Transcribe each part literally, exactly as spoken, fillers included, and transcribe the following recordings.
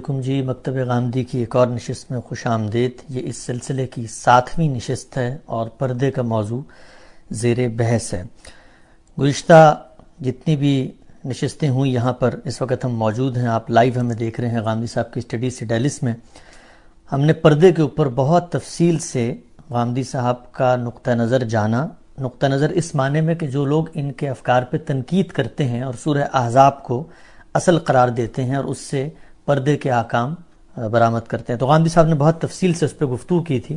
کم جی مکتب غامدی کی ایک اور نشست میں خوش آمدید۔ یہ اس سلسلے کی ساتویں نشست ہے اور پردے کا موضوع زیر بحث ہے۔ گزشتہ جتنی بھی نشستیں ہوئیں یہاں پر اس وقت ہم موجود ہیں، آپ لائیو ہمیں دیکھ رہے ہیں غامدی صاحب کی اسٹڈی سیڈیلس میں۔ ہم نے پردے کے اوپر بہت تفصیل سے غامدی صاحب کا نقطہ نظر جانا، نقطہ نظر اس معنی میں کہ جو لوگ ان کے افکار پہ تنقید کرتے ہیں اور سورہ احزاب کو اصل قرار دیتے ہیں اور اس سے پردے کے احکام برآمد کرتے ہیں، تو غامدی صاحب نے بہت تفصیل سے اس پہ گفتگو کی تھی۔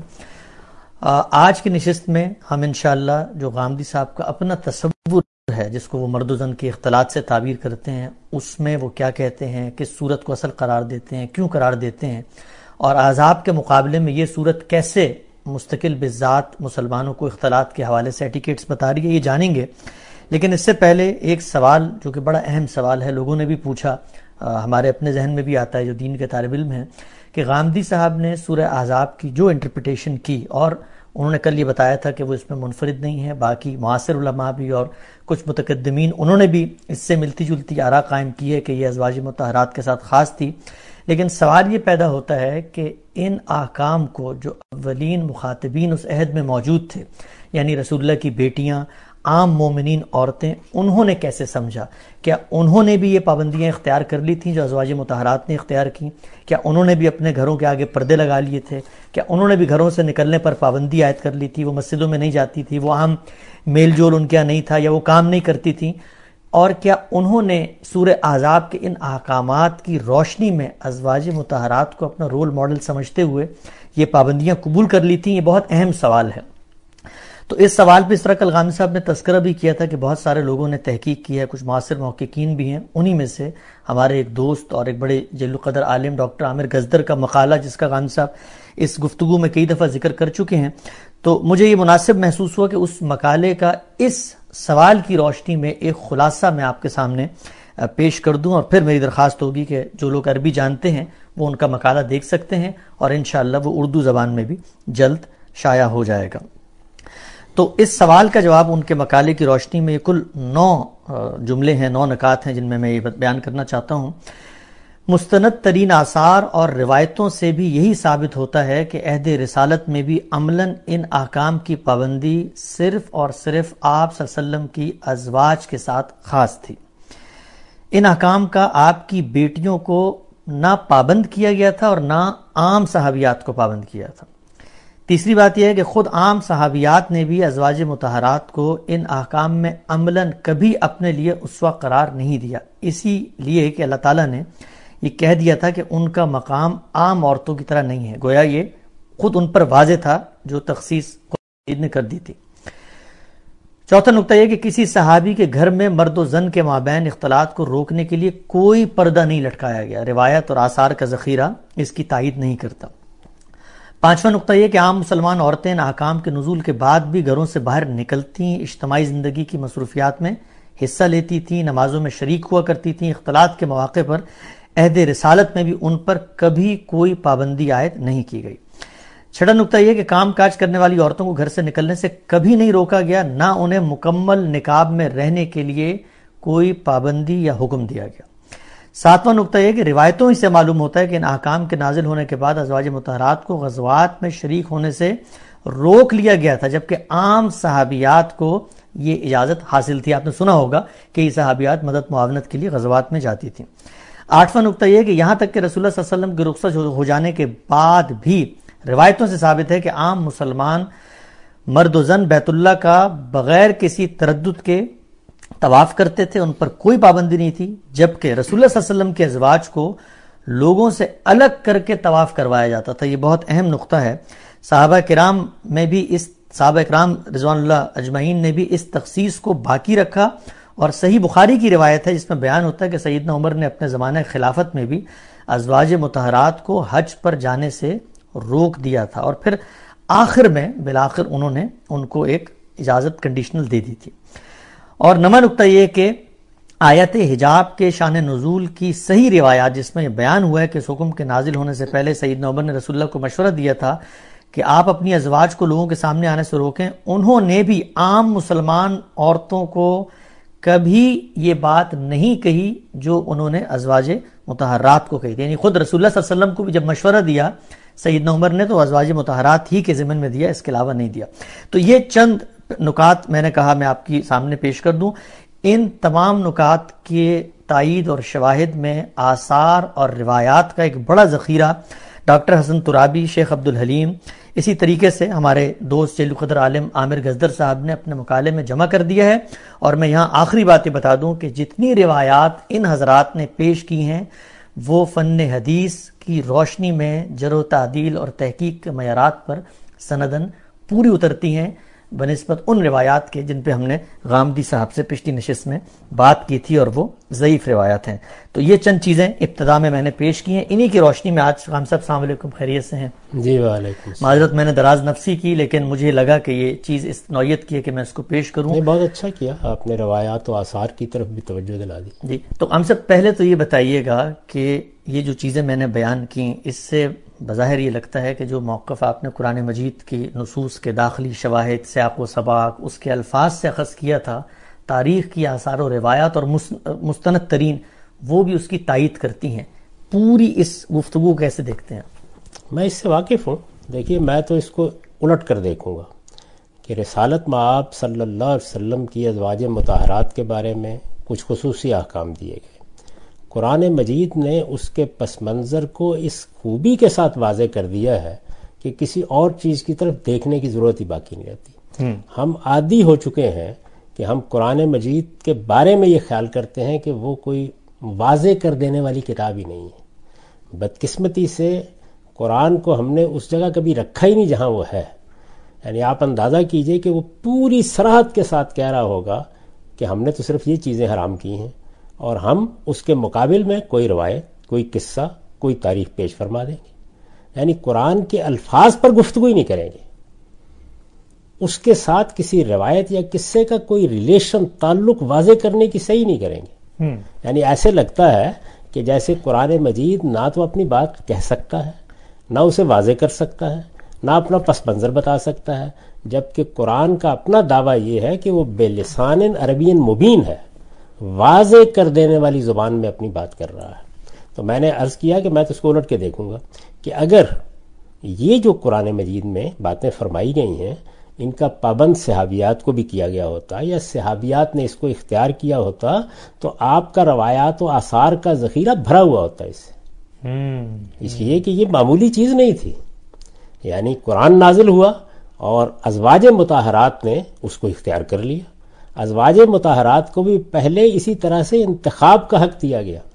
آج کی نشست میں ہم انشاءاللہ جو غامدی صاحب کا اپنا تصور ہے، جس کو وہ مرد و زن کے اختلاط سے تعبیر کرتے ہیں، اس میں وہ کیا کہتے ہیں، کس صورت کو اصل قرار دیتے ہیں، کیوں قرار دیتے ہیں، اور احزاب کے مقابلے میں یہ صورت کیسے مستقل بذات مسلمانوں کو اختلاط کے حوالے سے ایٹیکیٹس بتا رہی ہے، یہ جانیں گے۔ لیکن اس سے پہلے ایک سوال جو کہ بڑا اہم سوال ہے، لوگوں نے بھی پوچھا، ہمارے اپنے ذہن میں بھی آتا ہے جو دین کے طالب علم ہیں، کہ غامدی صاحب نے سورہ احزاب کی جو انٹرپریٹیشن کی، اور انہوں نے کل یہ بتایا تھا کہ وہ اس میں منفرد نہیں ہے، باقی معاصر علماء بھی اور کچھ متقدمین انہوں نے بھی اس سے ملتی جلتی آراء قائم کی ہے کہ یہ ازواج مطہرات کے ساتھ خاص تھی۔ لیکن سوال یہ پیدا ہوتا ہے کہ ان احکام کو جو اولین مخاطبین اس عہد میں موجود تھے، یعنی رسول اللہ کی بیٹیاں، عام مومنین عورتیں، انہوں نے کیسے سمجھا؟ کیا انہوں نے بھی یہ پابندیاں اختیار کر لی تھیں جو ازواج مطہرات نے اختیار کی؟ کیا انہوں نے بھی اپنے گھروں کے آگے پردے لگا لیے تھے؟ کیا انہوں نے بھی گھروں سے نکلنے پر پابندی عائد کر لی تھی؟ وہ مسجدوں میں نہیں جاتی تھی، وہ عام میل جول ان کے یہاں نہیں تھا، یا وہ کام نہیں کرتی تھیں؟ اور کیا انہوں نے سورہ احزاب کے ان احکامات کی روشنی میں ازواج مطہرات کو اپنا رول ماڈل سمجھتے ہوئے یہ پابندیاں قبول کر لی تھیں؟ یہ بہت اہم سوال ہے۔ تو اس سوال پہ اس طرح کل غامدی صاحب نے تذکرہ بھی کیا تھا کہ بہت سارے لوگوں نے تحقیق کی ہے، کچھ معاصر محققین بھی ہیں، انہی میں سے ہمارے ایک دوست اور ایک بڑے جلیل القدر عالم ڈاکٹر عامر گزدر کا مقالہ، جس کا غامدی صاحب اس گفتگو میں کئی دفعہ ذکر کر چکے ہیں، تو مجھے یہ مناسب محسوس ہوا کہ اس مقالے کا اس سوال کی روشنی میں ایک خلاصہ میں آپ کے سامنے پیش کر دوں، اور پھر میری درخواست ہوگی کہ جو لوگ عربی جانتے ہیں وہ ان کا مقالہ دیکھ سکتے ہیں، اور انشاءاللہ وہ اردو زبان میں بھی جلد شائع ہو جائے گا۔ تو اس سوال کا جواب ان کے مقالے کی روشنی میں کل نو جملے ہیں، نو نکات ہیں جن میں میں یہ بیان کرنا چاہتا ہوں۔ مستند ترین آثار اور روایتوں سے بھی یہی ثابت ہوتا ہے کہ عہد رسالت میں بھی عملاً ان احکام کی پابندی صرف اور صرف آپ صلی اللہ علیہ وسلم کی ازواج کے ساتھ خاص تھی۔ ان احکام کا آپ کی بیٹیوں کو نہ پابند کیا گیا تھا اور نہ عام صحابیات کو پابند کیا تھا۔ تیسری بات یہ ہے کہ خود عام صحابیات نے بھی ازواج مطہرات کو ان احکام میں عملاً کبھی اپنے لیے اسوہ قرار نہیں دیا، اسی لیے کہ اللہ تعالیٰ نے یہ کہہ دیا تھا کہ ان کا مقام عام عورتوں کی طرح نہیں ہے، گویا یہ خود ان پر واضح تھا جو تخصیص قرآن نے کر دی تھی۔ چوتھا نقطہ یہ کہ کسی صحابی کے گھر میں مرد و زن کے مابین اختلاط کو روکنے کے لیے کوئی پردہ نہیں لٹکایا گیا، روایت اور آثار کا ذخیرہ اس کی تائید نہیں کرتا۔ پانچواں نقطہ یہ کہ عام مسلمان عورتیں ان احکام کے نزول کے بعد بھی گھروں سے باہر نکلتی، اجتماعی زندگی کی مصروفیات میں حصہ لیتی تھیں، نمازوں میں شریک ہوا کرتی تھیں، اختلاط کے مواقع پر عہد رسالت میں بھی ان پر کبھی کوئی پابندی عائد نہیں کی گئی۔ چھٹا نقطہ یہ کہ کام کاج کرنے والی عورتوں کو گھر سے نکلنے سے کبھی نہیں روکا گیا، نہ انہیں مکمل نقاب میں رہنے کے لیے کوئی پابندی یا حکم دیا گیا۔ ساتواں نقطہ یہ کہ روایتوں ہی سے معلوم ہوتا ہے کہ ان احکام کے نازل ہونے کے بعد ازواج مطہرات کو غزوات میں شریک ہونے سے روک لیا گیا تھا، جبکہ عام صحابیات کو یہ اجازت حاصل تھی۔ آپ نے سنا ہوگا کہ یہ صحابیات مدد معاونت کے لیے غزوات میں جاتی تھیں۔ آٹھواں نقطہ یہ کہ یہاں تک کہ رسول اللہ صلی اللہ علیہ وسلم کے رخصت ہو جانے کے بعد بھی روایتوں سے ثابت ہے کہ عام مسلمان مرد و زن بیت اللہ کا بغیر کسی تردد کے طواف کرتے تھے، ان پر کوئی پابندی نہیں تھی، جبکہ رسول اللہ صلی اللہ علیہ وسلم کے ازواج کو لوگوں سے الگ کر کے طواف کروایا جاتا تھا۔ یہ بہت اہم نقطہ ہے۔ صحابہ کرام میں بھی اس صحابہ کرام رضوان اللہ اجمعین نے بھی اس تخصیص کو باقی رکھا، اور صحیح بخاری کی روایت ہے جس میں بیان ہوتا ہے کہ سیدنا عمر نے اپنے زمانہ خلافت میں بھی ازواج مطہرات کو حج پر جانے سے روک دیا تھا، اور پھر آخر میں بالآخر انہوں نے ان کو ایک اجازت کنڈیشنل دے دی تھی۔ اور نواں نقطہ یہ کہ آیت حجاب کے شان نزول کی صحیح روایات جس میں یہ بیان ہوا ہے کہ اس حکم کے نازل ہونے سے پہلے سیدنا عمر نے رسول اللہ کو مشورہ دیا تھا کہ آپ اپنی ازواج کو لوگوں کے سامنے آنے سے روکیں، انہوں نے بھی عام مسلمان عورتوں کو کبھی یہ بات نہیں کہی جو انہوں نے ازواج مطہرات کو کہی تھی. یعنی خود رسول اللہ صلی اللہ علیہ وسلم کو بھی جب مشورہ دیا سیدنا عمر نے تو ازواج مطہرات ہی کے ضمن میں دیا، اس کے علاوہ نہیں دیا. تو یہ چند نکات میں نے کہا میں آپ کی سامنے پیش کر دوں. ان تمام نکات کے تائید اور شواہد میں آثار اور روایات کا ایک بڑا ذخیرہ ڈاکٹر حسن ترابی، شیخ عبدالحلیم، اسی طریقے سے ہمارے دوست جلیل القدر عالم عامر گزدر صاحب نے اپنے مقالے میں جمع کر دیا ہے. اور میں یہاں آخری باتیں بتا دوں کہ جتنی روایات ان حضرات نے پیش کی ہیں وہ فن حدیث کی روشنی میں جرح و تعدیل اور تحقیق کے معیارات پر سندن پوری اترتی ہیں بنسبت ان روایات کے جن پہ ہم نے غامدی صاحب سے پچھلی نشست میں بات کی تھی اور وہ ضعیف روایات ہیں. تو یہ چند چیزیں ابتدا میں میں نے پیش کی ہیں. انہی کی روشنی میں آج خان صاحب السلام علیکم، خیریت سے ہیں؟ جی وعلیکم السلام. معذرت میں نے دراز نفسی کی، لیکن مجھے لگا کہ یہ چیز اس نوعیت کی ہے کہ میں اس کو پیش کروں. نہیں، بہت اچھا کیا آپ نے، روایات و آثار کی طرف بھی توجہ دلا دی. جی تو ہم سب پہلے تو یہ بتائیے گا کہ یہ جو چیزیں میں نے بیان کی اس سے بظاہر یہ لگتا ہے کہ جو موقف آپ نے قرآن مجید کی نصوص کے داخلی شواہد، سیاق و سباق، اس کے الفاظ سے اخذ کیا تھا، تاریخ کی آثار و روایات اور مستند ترین وہ بھی اس کی تائید کرتی ہیں. پوری اس گفتگو کیسے دیکھتے ہیں؟ میں اس سے واقف ہوں. دیکھیے، میں تو اس کو الٹ کر دیکھوں گا کہ رسالت مآب صلی اللہ علیہ وسلم کی ازواج مطہرات کے بارے میں کچھ خصوصی احکام دیے گئے. قرآن مجید نے اس کے پس منظر کو اس خوبی کے ساتھ واضح کر دیا ہے کہ کسی اور چیز کی طرف دیکھنے کی ضرورت ہی باقی نہیں رہتی. ہم عادی ہو چکے ہیں کہ ہم قرآن مجید کے بارے میں یہ خیال کرتے ہیں کہ وہ کوئی واضح کر دینے والی کتاب ہی نہیں ہے. بدقسمتی سے قرآن کو ہم نے اس جگہ کبھی رکھا ہی نہیں جہاں وہ ہے. یعنی آپ اندازہ کیجئے کہ وہ پوری صراحت کے ساتھ کہہ رہا ہوگا کہ ہم نے تو صرف یہ چیزیں حرام کی ہیں، اور ہم اس کے مقابل میں کوئی روایت، کوئی قصہ، کوئی تاریخ پیش فرما دیں گے. یعنی قرآن کے الفاظ پر گفتگو ہی نہیں کریں گے، اس کے ساتھ کسی روایت یا قصے کا کوئی ریلیشن، تعلق واضح کرنے کی صحیح نہیں کریں گے. یعنی ایسے لگتا ہے کہ جیسے قرآن مجید نہ تو اپنی بات کہہ سکتا ہے، نہ اسے واضح کر سکتا ہے، نہ اپنا پس منظر بتا سکتا ہے، جبکہ قرآن کا اپنا دعویٰ یہ ہے کہ وہ بے لسان عربی مبین ہے، واضح کر دینے والی زبان میں اپنی بات کر رہا ہے. تو میں نے عرض کیا کہ میں تو اس کو الٹ کے دیکھوں گا کہ اگر یہ جو قرآن مجید میں باتیں فرمائی گئی ہیں ان کا پابند صحابیات کو بھی کیا گیا ہوتا یا صحابیات نے اس کو اختیار کیا ہوتا تو آپ کا روایات و آثار کا ذخیرہ بھرا ہوا ہوتا اس سے. اس لیے کہ یہ معمولی چیز نہیں تھی. یعنی قرآن نازل ہوا اور ازواج مطہرات نے اس کو اختیار کر لیا. ازواج مطہرات کو بھی پہلے اسی طرح سے انتخاب کا حق دیا گیا.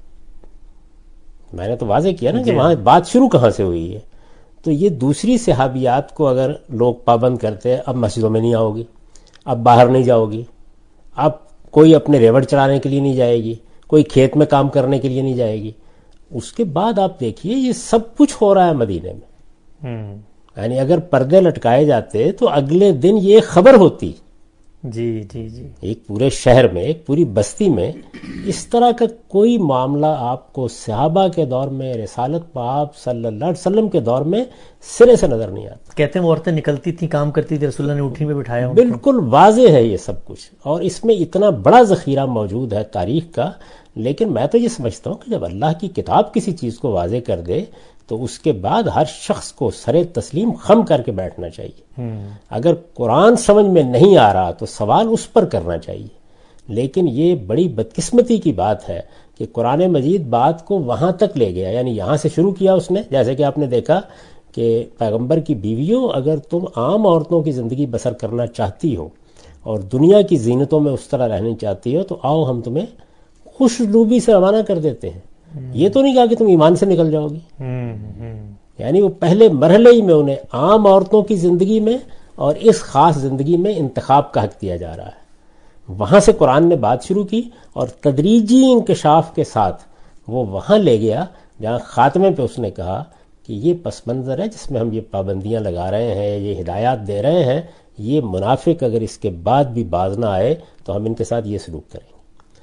میں نے تو واضح کیا نا کہ وہاں بات شروع کہاں سے ہوئی ہے. تو یہ دوسری صحابیات کو اگر لوگ پابند کرتے اب مسجدوں میں نہیں آؤ گی، اب باہر نہیں جاؤ گی، اب کوئی اپنے ریوڑ چڑھانے کے لیے نہیں جائے گی، کوئی کھیت میں کام کرنے کے لیے نہیں جائے گی. اس کے بعد آپ دیکھیے یہ سب کچھ ہو رہا ہے مدینے میں. یعنی اگر پردے لٹکائے جاتے تو اگلے دن یہ خبر ہوتی. جی جی جی ایک پورے شہر میں، ایک پوری بستی میں اس طرح کا کوئی معاملہ آپ کو صحابہ کے دور میں، رسالت پاک صلی اللہ علیہ وسلم کے دور میں سرے سے نظر نہیں آتا. کہتے ہیں وہ عورتیں نکلتی تھیں، کام کرتی تھی، رسول اللہ نے اٹھنی پہ بٹھایا. بالکل واضح ہے یہ سب کچھ، اور اس میں اتنا بڑا ذخیرہ موجود ہے تاریخ کا. لیکن میں تو یہ سمجھتا ہوں کہ جب اللہ کی کتاب کسی چیز کو واضح کر دے تو اس کے بعد ہر شخص کو سرے تسلیم خم کر کے بیٹھنا چاہیے. اگر قرآن سمجھ میں نہیں آ رہا تو سوال اس پر کرنا چاہیے. لیکن یہ بڑی بدقسمتی کی بات ہے کہ قرآن مجید بات کو وہاں تک لے گیا. یعنی یہاں سے شروع کیا اس نے، جیسے کہ آپ نے دیکھا کہ پیغمبر کی بیویوں، اگر تم عام عورتوں کی زندگی بسر کرنا چاہتی ہو اور دنیا کی زینتوں میں اس طرح رہنا چاہتی ہو تو آؤ ہم تمہیں خوش روبی سے روانہ کر دیتے ہیں. یہ تو نہیں کہا کہ تم ایمان سے نکل جاؤ گی. یعنی وہ پہلے مرحلے ہی میں انہیں عام عورتوں کی زندگی میں اور اس خاص زندگی میں انتخاب کا حق دیا جا رہا ہے. وہاں سے قرآن نے بات شروع کی اور تدریجی انکشاف کے ساتھ وہ وہاں لے گیا جہاں خاتمے پہ اس نے کہا کہ یہ پس منظر ہے جس میں ہم یہ پابندیاں لگا رہے ہیں، یہ ہدایات دے رہے ہیں، یہ منافق اگر اس کے بعد بھی باز نہ آئے تو ہم ان کے ساتھ یہ سلوک کریں گے.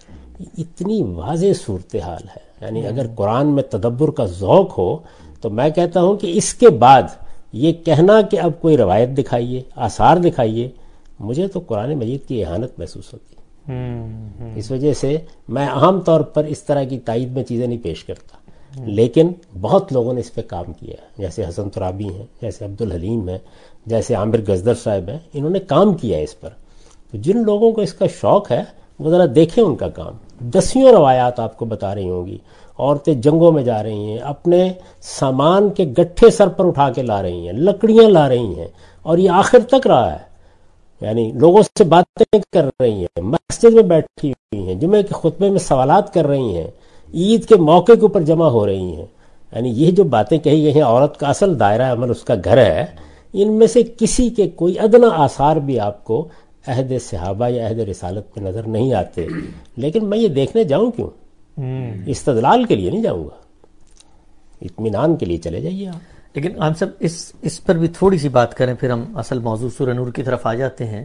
اتنی واضح صورتحال ہے. یعنی اگر قرآن میں تدبر کا ذوق ہو تو میں کہتا ہوں کہ اس کے بعد یہ کہنا کہ اب کوئی روایت دکھائیے، آثار دکھائیے، مجھے تو قرآن مجید کی اہانت محسوس ہوتی. اس وجہ سے میں عام طور پر اس طرح کی تائید میں چیزیں نہیں پیش کرتا. لیکن بہت لوگوں نے اس پہ کام کیا ہے، جیسے حسن ترابی ہیں، جیسے عبدالحلیم ہیں، جیسے عامر گزدر صاحب ہیں، انہوں نے کام کیا ہے اس پر. تو جن لوگوں کو اس کا شوق ہے وہ ذرا دیکھیں ان کا کام. دسیوں روایات آپ کو بتا رہی ہوں گی. عورتیں جنگوں میں جا رہی ہیں، اپنے سامان کے گٹھے سر پر اٹھا کے لا رہی ہیں، لکڑیاں لا رہی ہیں، اور یہ آخر تک رہا ہے. یعنی لوگوں سے باتیں کر رہی ہیں، مسجد میں بیٹھی ہوئی ہیں، جمعے کے خطبے میں سوالات کر رہی ہیں، عید کے موقع کے اوپر جمع ہو رہی ہیں. یعنی یہ جو باتیں کہی گئی ہیں، عورت کا اصل دائرہ عمل اس کا گھر ہے. ان میں سے کسی کے کوئی ادنا آثار بھی آپ کو عہد صحابہ یا عہد رسالت میں نظر نہیں آتے. لیکن میں یہ دیکھنے جاؤں کیوں؟ استدلال کے لیے نہیں جاؤں گا، اطمینان کے لیے چلے جائیے آپ. لیکن ہم سب اس اس پر بھی تھوڑی سی بات کریں، پھر ہم اصل موضوع سورہ نور کی طرف آ جاتے ہیں.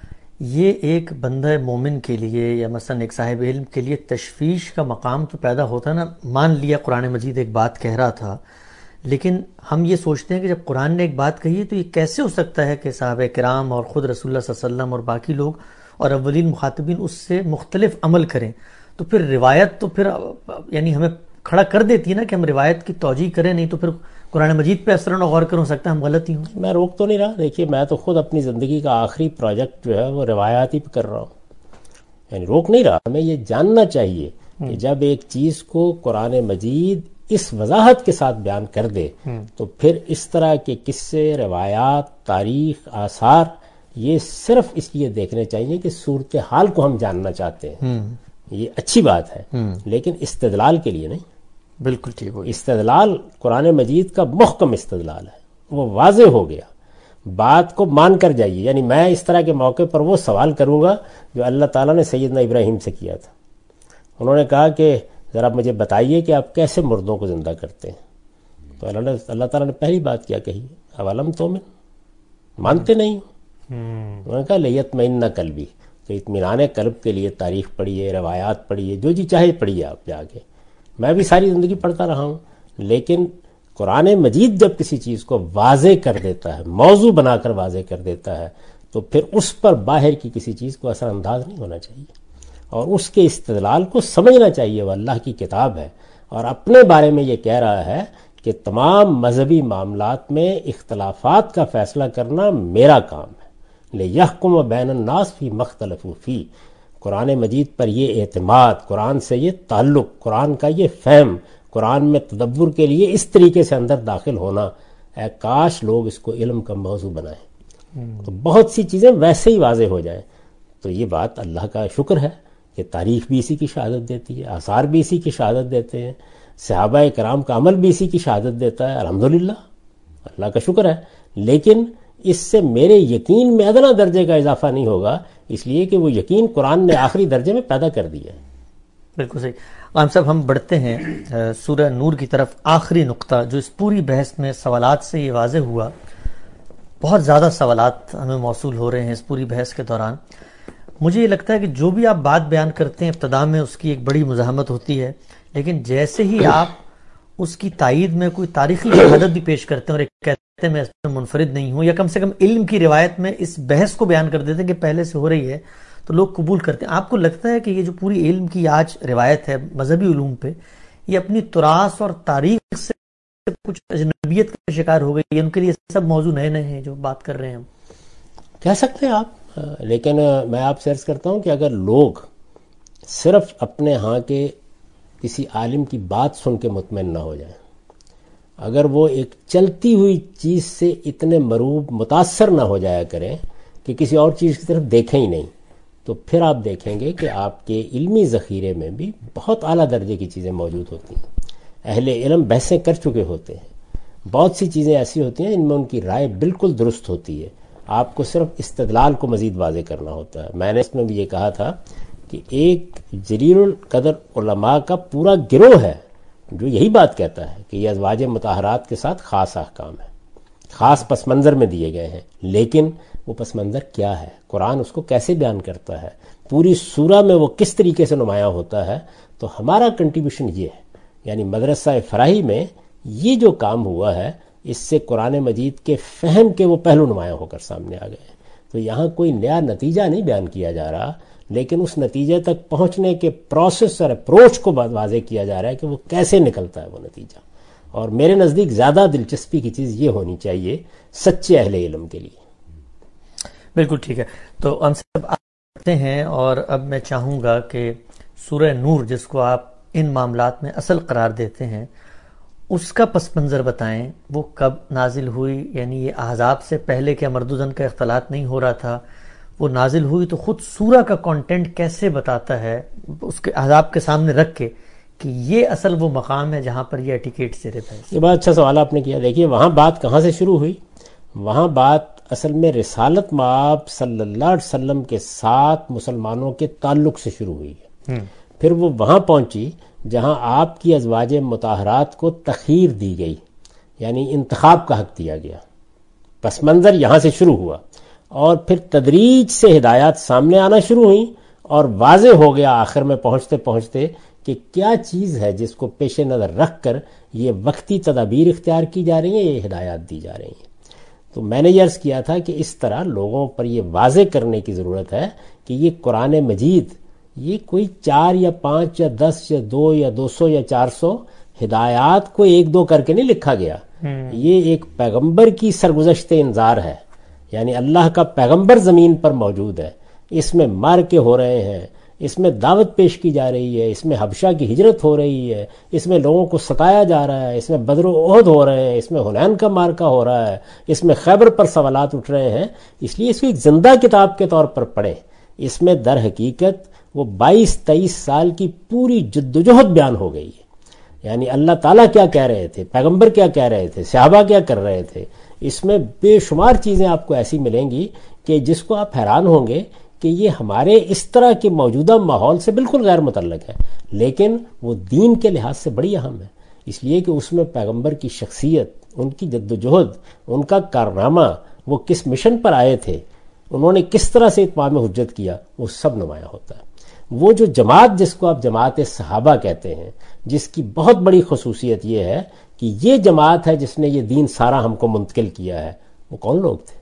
یہ ایک بندہ مومن کے لیے یا مثلا ایک صاحب علم کے لیے تشویش کا مقام تو پیدا ہوتا ہے نا. مان لیا قرآن مجید ایک بات کہہ رہا تھا، لیکن ہم یہ سوچتے ہیں کہ جب قرآن نے ایک بات کہی ہے تو یہ کیسے ہو سکتا ہے کہ صحابہ کرام اور خود رسول اللہ صلی اللہ علیہ وسلم اور باقی لوگ اور اولین مخاطبین اس سے مختلف عمل کریں. تو پھر روایت تو پھر یعنی ہمیں کھڑا کر دیتی ہے نا کہ ہم روایت کی توجیہ کریں، نہیں تو پھر قرآن مجید پہ اثر و غور کر ہو سکتا ہے ہم غلطی ہوں. میں روک تو نہیں رہا. دیکھیے میں تو خود اپنی زندگی کا آخری پروجیکٹ جو ہے وہ روایاتی پہ کر رہا ہوں، یعنی روک نہیں رہا. ہمیں یہ جاننا چاہیے کہ جب ایک چیز کو قرآن مجید اس وضاحت کے ساتھ بیان کر دے تو پھر اس طرح کے قصے، روایات، تاریخ، آثار یہ صرف اس لیے دیکھنے چاہیے کہ صورتحال کو ہم جاننا چاہتے ہیں. یہ اچھی بات ہے، لیکن استدلال کے لیے نہیں. بالکل ٹھیک ہو. استدلال قرآن مجید کا محکم استدلال ہے، وہ واضح ہو گیا. بات کو مان کر جائیے. یعنی میں اس طرح کے موقع پر وہ سوال کروں گا جو اللہ تعالیٰ نے سیدنا ابراہیم سے کیا تھا. انہوں نے کہا کہ ذرا مجھے بتائیے کہ آپ کیسے مردوں کو زندہ کرتے ہیں. تو اللہ نے اللہ تعالیٰ نے پہلی بات کیا کہی، اولم تؤمن، مانتے نہیں. انہوں نے کہا لیطمئن قلبی. تو اطمینان قلب کے لیے تاریخ پڑھیے، روایات پڑھیے، جو جی چاہے پڑھیے آپ جا کے. میں بھی ساری زندگی پڑھتا رہا ہوں، لیکن قرآن مجید جب کسی چیز کو واضح کر دیتا ہے، موضوع بنا کر واضح کر دیتا ہے، تو پھر اس پر باہر کی کسی چیز کو اثر انداز نہیں ہونا چاہیے، اور اس کے استدلال کو سمجھنا چاہیے. وہ اللہ کی کتاب ہے، اور اپنے بارے میں یہ کہہ رہا ہے کہ تمام مذہبی معاملات میں اختلافات کا فیصلہ کرنا میرا کام ہے. لِيَحْكُمَ بَيْنَ النَّاسِ فِي مَا اخْتَلَفُوا فِيهِ. قرآن مجید پر یہ اعتماد، قرآن سے یہ تعلق، قرآن کا یہ فہم، قرآن میں تدبر کے لیے اس طریقے سے اندر داخل ہونا، اے کاش لوگ اس کو علم کا موضوع بنائیں تو بہت سی چیزیں ویسے ہی واضح ہو جائیں. تو یہ بات اللہ کا شکر ہے کہ تاریخ بھی اسی کی شہادت دیتی ہے، آثار بھی اسی کی شہادت دیتے ہیں، صحابہ کرام کا عمل بھی اسی کی شہادت دیتا ہے. الحمدللہ، اللہ کا شکر ہے. لیکن اس سے میرے یقین میں ادنا درجے کا اضافہ نہیں ہوگا، اس لیے کہ وہ یقین قرآن نے آخری درجے میں پیدا کر دیا ہے. بالکل صحیح. غلام صاحب ہم بڑھتے ہیں سورہ نور کی طرف. آخری نقطہ جو اس پوری بحث میں سوالات سے یہ واضح ہوا، بہت زیادہ سوالات ہمیں موصول ہو رہے ہیں اس پوری بحث کے دوران. مجھے یہ لگتا ہے کہ جو بھی آپ بات بیان کرتے ہیں ابتدا میں اس کی ایک بڑی مزاحمت ہوتی ہے، لیکن جیسے ہی آپ اس کی تائید میں کوئی تاریخی شہادت بھی پیش کرتے ہیں اور ایک کہتے ہیں میں اس میں منفرد نہیں ہوں، یا کم سے کم علم کی روایت میں اس بحث کو بیان کر دیتے ہیں کہ پہلے سے ہو رہی ہے، تو لوگ قبول کرتے ہیں. آپ کو لگتا ہے کہ یہ جو پوری علم کی آج روایت ہے مذہبی علوم پہ، یہ اپنی تراث اور تاریخ سے کچھ اجنبیت کا شکار ہو گئی ہے؟ ان کے لیے سب موضوع نئے نئے ہیں جو بات کر رہے ہیں ہم. کہہ سکتے ہیں آپ، لیکن میں آپ سے عرض کرتا ہوں کہ اگر لوگ صرف اپنے ہاں کے کسی عالم کی بات سن کے مطمئن نہ ہو جائیں، اگر وہ ایک چلتی ہوئی چیز سے اتنے مروب متاثر نہ ہو جایا کریں کہ کسی اور چیز کی طرف دیکھیں ہی نہیں، تو پھر آپ دیکھیں گے کہ آپ کے علمی ذخیرے میں بھی بہت اعلیٰ درجے کی چیزیں موجود ہوتی ہیں. اہل علم بحثیں کر چکے ہوتے ہیں، بہت سی چیزیں ایسی ہوتی ہیں جن میں ان کی رائے بالکل درست ہوتی ہے. آپ کو صرف استدلال کو مزید واضح کرنا ہوتا ہے. میں نے اس میں بھی یہ کہا تھا کہ ایک جلیل القدر علماء کا پورا گروہ ہے جو یہی بات کہتا ہے کہ یہ ازواج مطہرات کے ساتھ خاص احکام ہے، خاص پس منظر میں دیے گئے ہیں. لیکن وہ پس منظر کیا ہے، قرآن اس کو کیسے بیان کرتا ہے، پوری سورہ میں وہ کس طریقے سے نمایاں ہوتا ہے. تو ہمارا کنٹریبیوشن یہ ہے، یعنی مدرسہ فراہی میں یہ جو کام ہوا ہے، اس سے قرآن مجید کے فہم کے وہ پہلو نمایاں ہو کر سامنے آ گئے. تو یہاں کوئی نیا نتیجہ نہیں بیان کیا جا رہا، لیکن اس نتیجے تک پہنچنے کے پروسیس اور اپروچ کو واضح کیا جا رہا ہے کہ وہ کیسے نکلتا ہے وہ نتیجہ. اور میرے نزدیک زیادہ دلچسپی کی چیز یہ ہونی چاہیے سچے اہل علم کے لیے. بالکل ٹھیک ہے. تو ہم سب آتے ہیں اور اب میں چاہوں گا کہ سورہ نور جس کو آپ ان معاملات میں اصل قرار دیتے ہیں اس کا پس منظر بتائیں. وہ کب نازل ہوئی؟ یعنی یہ احزاب سے پہلے کہ مردودن کا اختلاط نہیں ہو رہا تھا، وہ نازل ہوئی تو خود سورہ کا کانٹینٹ کیسے بتاتا ہے اس کے احزاب کے سامنے رکھ کے کہ یہ اصل وہ مقام ہے جہاں پر یہ ایٹیکیٹ سے رہتا ہے؟ یہ بہت اچھا سوال آپ نے کیا. دیکھیے وہاں بات کہاں سے شروع ہوئی؟ وہاں بات اصل میں رسالت مآب صلی اللہ علیہ وسلم کے ساتھ مسلمانوں کے تعلق سے شروع ہوئی ہے. پھر وہ وہاں پہنچی جہاں آپ کی ازواج مطہرات کو تخیر دی گئی، یعنی انتخاب کا حق دیا گیا. پس منظر یہاں سے شروع ہوا اور پھر تدریج سے ہدایات سامنے آنا شروع ہوئیں اور واضح ہو گیا آخر میں پہنچتے پہنچتے کہ کیا چیز ہے جس کو پیش نظر رکھ کر یہ وقتی تدابیر اختیار کی جا رہی ہیں، یہ ہدایات دی جا رہی ہیں. تو میں نے یہ عرض کیا تھا کہ اس طرح لوگوں پر یہ واضح کرنے کی ضرورت ہے کہ یہ قرآن مجید یہ کوئی چار یا پانچ یا دس یا دو یا دو سو یا چار سو ہدایات کو ایک دو کر کے نہیں لکھا گیا. یہ ایک پیغمبر کی سرگزشت انذار ہے، یعنی اللہ کا پیغمبر زمین پر موجود ہے. اس میں معرکے ہو رہے ہیں، اس میں دعوت پیش کی جا رہی ہے، اس میں حبشہ کی ہجرت ہو رہی ہے، اس میں لوگوں کو ستایا جا رہا ہے، اس میں بدر و احد ہو رہے ہیں، اس میں حنین کا معرکہ ہو رہا ہے، اس میں خیبر پر سوالات اٹھ رہے ہیں. اس لیے اس کو ایک زندہ کتاب کے طور پر پڑھیں. اس میں در حقیقت وہ بائیس تیئیس سال کی پوری جدوجہد بیان ہو گئی ہے. یعنی اللہ تعالیٰ کیا کہہ رہے تھے، پیغمبر کیا کہہ رہے تھے، صحابہ کیا کر رہے تھے. اس میں بے شمار چیزیں آپ کو ایسی ملیں گی کہ جس کو آپ حیران ہوں گے کہ یہ ہمارے اس طرح کے موجودہ ماحول سے بالکل غیر متعلق ہے، لیکن وہ دین کے لحاظ سے بڑی اہم ہے. اس لیے کہ اس میں پیغمبر کی شخصیت، ان کی جدوجہد، ان کا کارنامہ، وہ کس مشن پر آئے تھے، انہوں نے کس طرح سے اتمام حجت کیا، وہ سب نمایاں ہوتا ہے. وہ جو جماعت جس کو آپ جماعت صحابہ کہتے ہیں، جس کی بہت بڑی خصوصیت یہ ہے کہ یہ جماعت ہے جس نے یہ دین سارا ہم کو منتقل کیا ہے. وہ کون لوگ تھے؟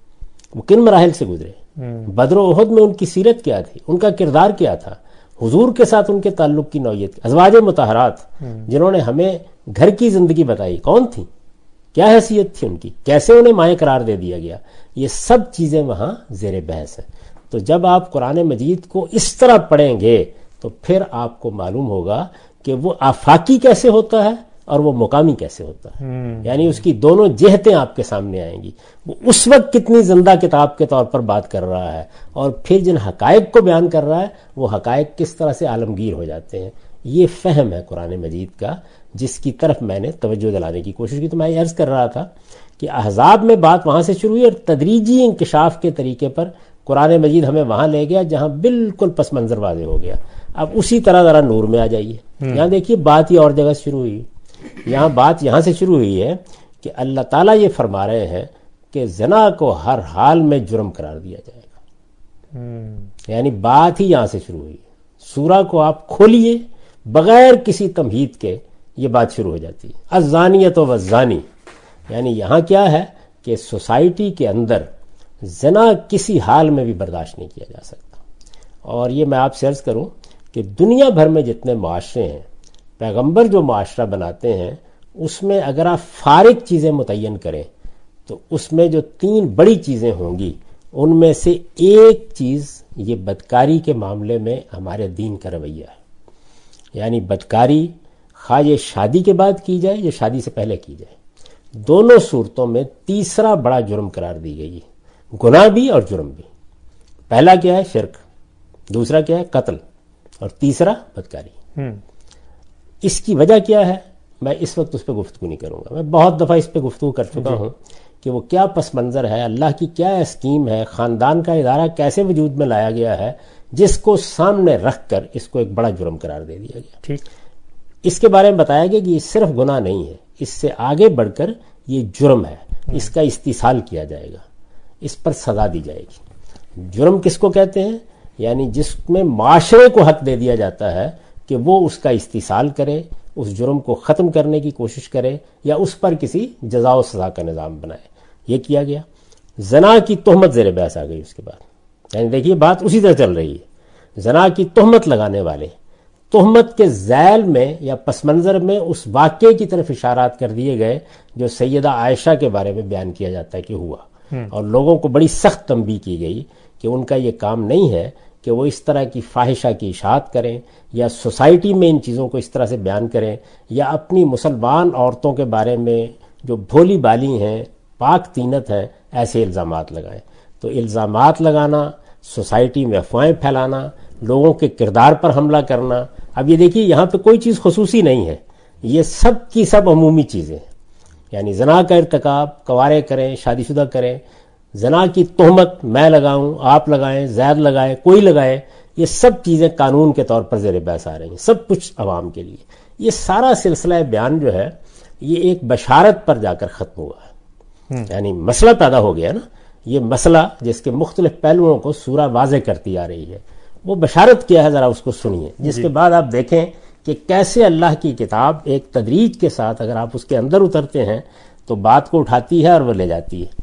وہ کن مراحل سے گزرے؟ بدر و احد میں ان کی سیرت کیا تھی، ان کا کردار کیا تھا، حضور کے ساتھ ان کے تعلق کی نوعیت. ازواج مطہرات جنہوں نے ہمیں گھر کی زندگی بتائی کون تھی، کیا حیثیت تھی ان کی، کیسے انہیں مائیں قرار دے دیا گیا، یہ سب چیزیں وہاں زیر بحث ہیں. تو جب آپ قرآن مجید کو اس طرح پڑھیں گے تو پھر آپ کو معلوم ہوگا کہ وہ آفاقی کیسے ہوتا ہے اور وہ مقامی کیسے ہوتا ہے. یعنی اس کی دونوں جہتیں آپ کے سامنے آئیں گی. وہ اس وقت کتنی زندہ کتاب کے طور پر بات کر رہا ہے اور پھر جن حقائق کو بیان کر رہا ہے وہ حقائق کس طرح سے عالمگیر ہو جاتے ہیں. یہ فہم ہے قرآن مجید کا جس کی طرف میں نے توجہ دلانے کی کوشش کی. تو میں یہ عرض کر رہا تھا کہ احزاب میں بات وہاں سے شروع ہوئی اور تدریجی انکشاف کے طریقے پر قرآن مجید ہمیں وہاں لے گیا جہاں بالکل پس منظر واضح ہو گیا. اب اسی طرح ذرا نور میں آ جائیے. یہاں دیکھیے بات ہی اور جگہ سے شروع ہوئی. یہاں بات یہاں سے شروع ہوئی ہے کہ اللہ تعالیٰ یہ فرما رہے ہیں کہ زنا کو ہر حال میں جرم قرار دیا جائے گا. یعنی بات ہی یہاں سے شروع ہوئی. سورہ کو آپ کھولیے بغیر کسی تمہید کے یہ بات شروع ہو جاتی ہے. الزانیۃ والزانی، یعنی یہاں کیا ہے کہ سوسائٹی کے اندر زنا کسی حال میں بھی برداشت نہیں کیا جا سکتا. اور یہ میں آپ سے عرض کروں کہ دنیا بھر میں جتنے معاشرے ہیں، پیغمبر جو معاشرہ بناتے ہیں اس میں اگر آپ فارغ چیزیں متعین کریں تو اس میں جو تین بڑی چیزیں ہوں گی ان میں سے ایک چیز یہ بدکاری کے معاملے میں ہمارے دین کا رویہ ہے. یعنی بدکاری خواہ یہ شادی کے بعد کی جائے یا شادی سے پہلے کی جائے، دونوں صورتوں میں تیسرا بڑا جرم قرار دی گئی ہے. گناہ بھی اور جرم بھی. پہلا کیا ہے؟ شرک. دوسرا کیا ہے؟ قتل. اور تیسرا بدکاری. اس کی وجہ کیا ہے میں اس وقت اس پہ گفتگو نہیں کروں گا. میں بہت دفعہ اس پہ گفتگو کر چکا ہوں کہ وہ کیا پس منظر ہے، اللہ کی کیا اسکیم ہے، خاندان کا ادارہ کیسے وجود میں لایا گیا ہے جس کو سامنے رکھ کر اس کو ایک بڑا جرم قرار دے دیا گیا. ٹھیک. اس کے بارے میں بتایا گیا کہ یہ صرف گناہ نہیں ہے، اس سے آگے بڑھ کر یہ جرم ہے، اس کا استحصال کیا جائے گا، اس پر سزا دی جائے گی. جرم کس کو کہتے ہیں؟ یعنی جس میں معاشرے کو حق دے دیا جاتا ہے کہ وہ اس کا استحصال کرے، اس جرم کو ختم کرنے کی کوشش کرے یا اس پر کسی جزا و سزا کا نظام بنائے. یہ کیا گیا. زنا کی تہمت زیر بحث آ گئی اس کے بعد. یعنی دیکھیے بات اسی طرح چل رہی ہے زنا کی تہمت لگانے والے تہمت کے ذیل میں یا پس منظر میں اس واقعے کی طرف اشارات کر دیے گئے جو سیدہ عائشہ کے بارے میں بیان کیا جاتا ہے کہ ہوا، اور لوگوں کو بڑی سخت تنبیہ کی گئی کہ ان کا یہ کام نہیں ہے کہ وہ اس طرح کی فاحشہ کی اشاعت کریں یا سوسائٹی میں ان چیزوں کو اس طرح سے بیان کریں یا اپنی مسلمان عورتوں کے بارے میں جو بھولی بالی ہیں، پاک تینت ہیں، ایسے الزامات لگائیں۔ تو الزامات لگانا، سوسائٹی میں افواہیں پھیلانا، لوگوں کے کردار پر حملہ کرنا، اب یہ دیکھیے یہاں پہ کوئی چیز خصوصی نہیں ہے، یہ سب کی سب عمومی چیزیں ہیں۔ یعنی زنا کا ارتکاب کوارے کریں، شادی شدہ کریں، زنا کی تہمت میں لگاؤں، آپ لگائیں، زید لگائے، کوئی لگائے، یہ سب چیزیں قانون کے طور پر زیر بحث آ رہی ہیں، سب کچھ عوام کے لیے۔ یہ سارا سلسلہ بیان جو ہے یہ ایک بشارت پر جا کر ختم ہوا ہے، یعنی مسئلہ پیدا ہو گیا نا، یہ مسئلہ جس کے مختلف پہلوؤں کو سورہ واضح کرتی آ رہی ہے، وہ بشارت کیا ہے ذرا اس کو سنیے، جس کے بعد آپ دیکھیں کہ کیسے اللہ کی کتاب ایک تدریج کے ساتھ اگر آپ اس کے اندر اترتے ہیں تو بات کو اٹھاتی ہے اور وہ لے جاتی ہے۔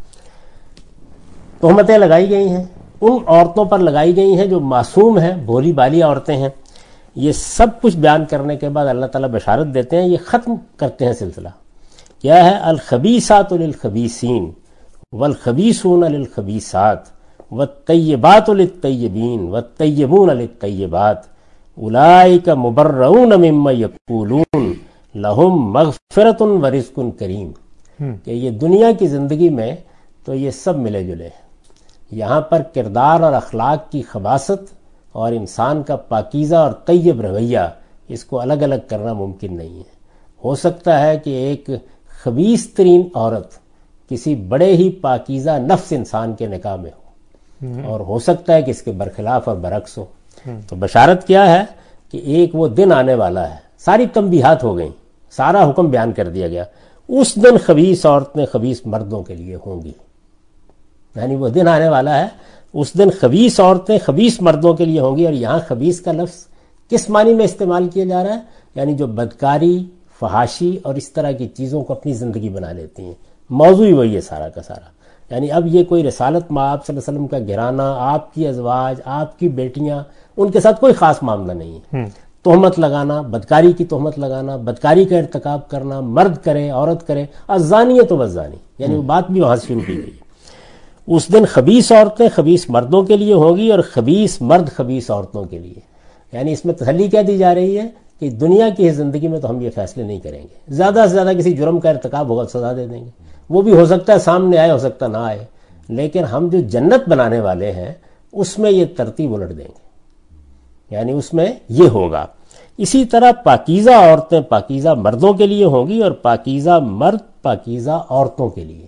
تہمتیں لگائی گئی ہیں، ان عورتوں پر لگائی گئی ہیں جو معصوم ہیں، بھولی بالی عورتیں ہیں۔ یہ سب کچھ بیان کرنے کے بعد اللہ تعالیٰ بشارت دیتے ہیں، یہ ختم کرتے ہیں سلسلہ، کیا ہے؟ الخبیثات للخبیثین والخبیثون للخبیثات والطیبات للطیبین والطیبون للطیبات اولئک مبرؤون مما یقولون لہم مغفرۃ ورزق کریم۔ کہ یہ دنیا کی زندگی میں تو یہ سب ملے جلے ہیں، یہاں پر کردار اور اخلاق کی خباثت اور انسان کا پاکیزہ اور طیب رویہ، اس کو الگ الگ کرنا ممکن نہیں ہے۔ ہو سکتا ہے کہ ایک خبیث ترین عورت کسی بڑے ہی پاکیزہ نفس انسان کے نکاح میں ہو، اور ہو سکتا ہے کہ اس کے برخلاف اور برعکس ہو۔ تو بشارت کیا ہے کہ ایک وہ دن آنے والا ہے، ساری تنبیہات ہو گئیں، سارا حکم بیان کر دیا گیا، اس دن خبیث عورتیں خبیث مردوں کے لیے ہوں گی، یعنی وہ دن آنے والا ہے، اس دن خبیث عورتیں خبیث مردوں کے لیے ہوں گی۔ اور یہاں خبیث کا لفظ کس معنی میں استعمال کیا جا رہا ہے؟ یعنی جو بدکاری، فحاشی اور اس طرح کی چیزوں کو اپنی زندگی بنا لیتی ہیں، موضوع ہی وہی ہے سارا کا سارا۔ یعنی اب یہ کوئی رسالت مآب صلی اللہ علیہ وسلم کا گھرانہ، آپ کی ازواج، آپ کی بیٹیاں، ان کے ساتھ کوئی خاص معاملہ نہیں ہے۔ تہمت لگانا، بدکاری کی تہمت لگانا، بدکاری کا ارتکاب کرنا، مرد کرے عورت کرے، الزانیۃ والزانی، یعنی وہ بات بھی وہاں سے شروع کی گئی۔ اس دن خبیث عورتیں خبیث مردوں کے لیے ہوں گی اور خبیث مرد خبیث عورتوں کے لیے۔ یعنی اس میں تسلی کیا دی جا رہی ہے کہ دنیا کی زندگی میں تو ہم یہ فیصلے نہیں کریں گے، زیادہ سے زیادہ کسی جرم کا ارتکاب ہوگا سزا دے دیں گے، وہ بھی ہو سکتا ہے سامنے آئے، ہو سکتا نہ آئے، لیکن ہم جو جنت بنانے والے ہیں اس میں یہ ترتیب الٹ دیں گے، یعنی اس میں یہ ہوگا۔ اسی طرح پاکیزہ عورتیں پاکیزہ مردوں کے لیے ہوں گی اور پاکیزہ مرد پاکیزہ عورتوں کے لیے۔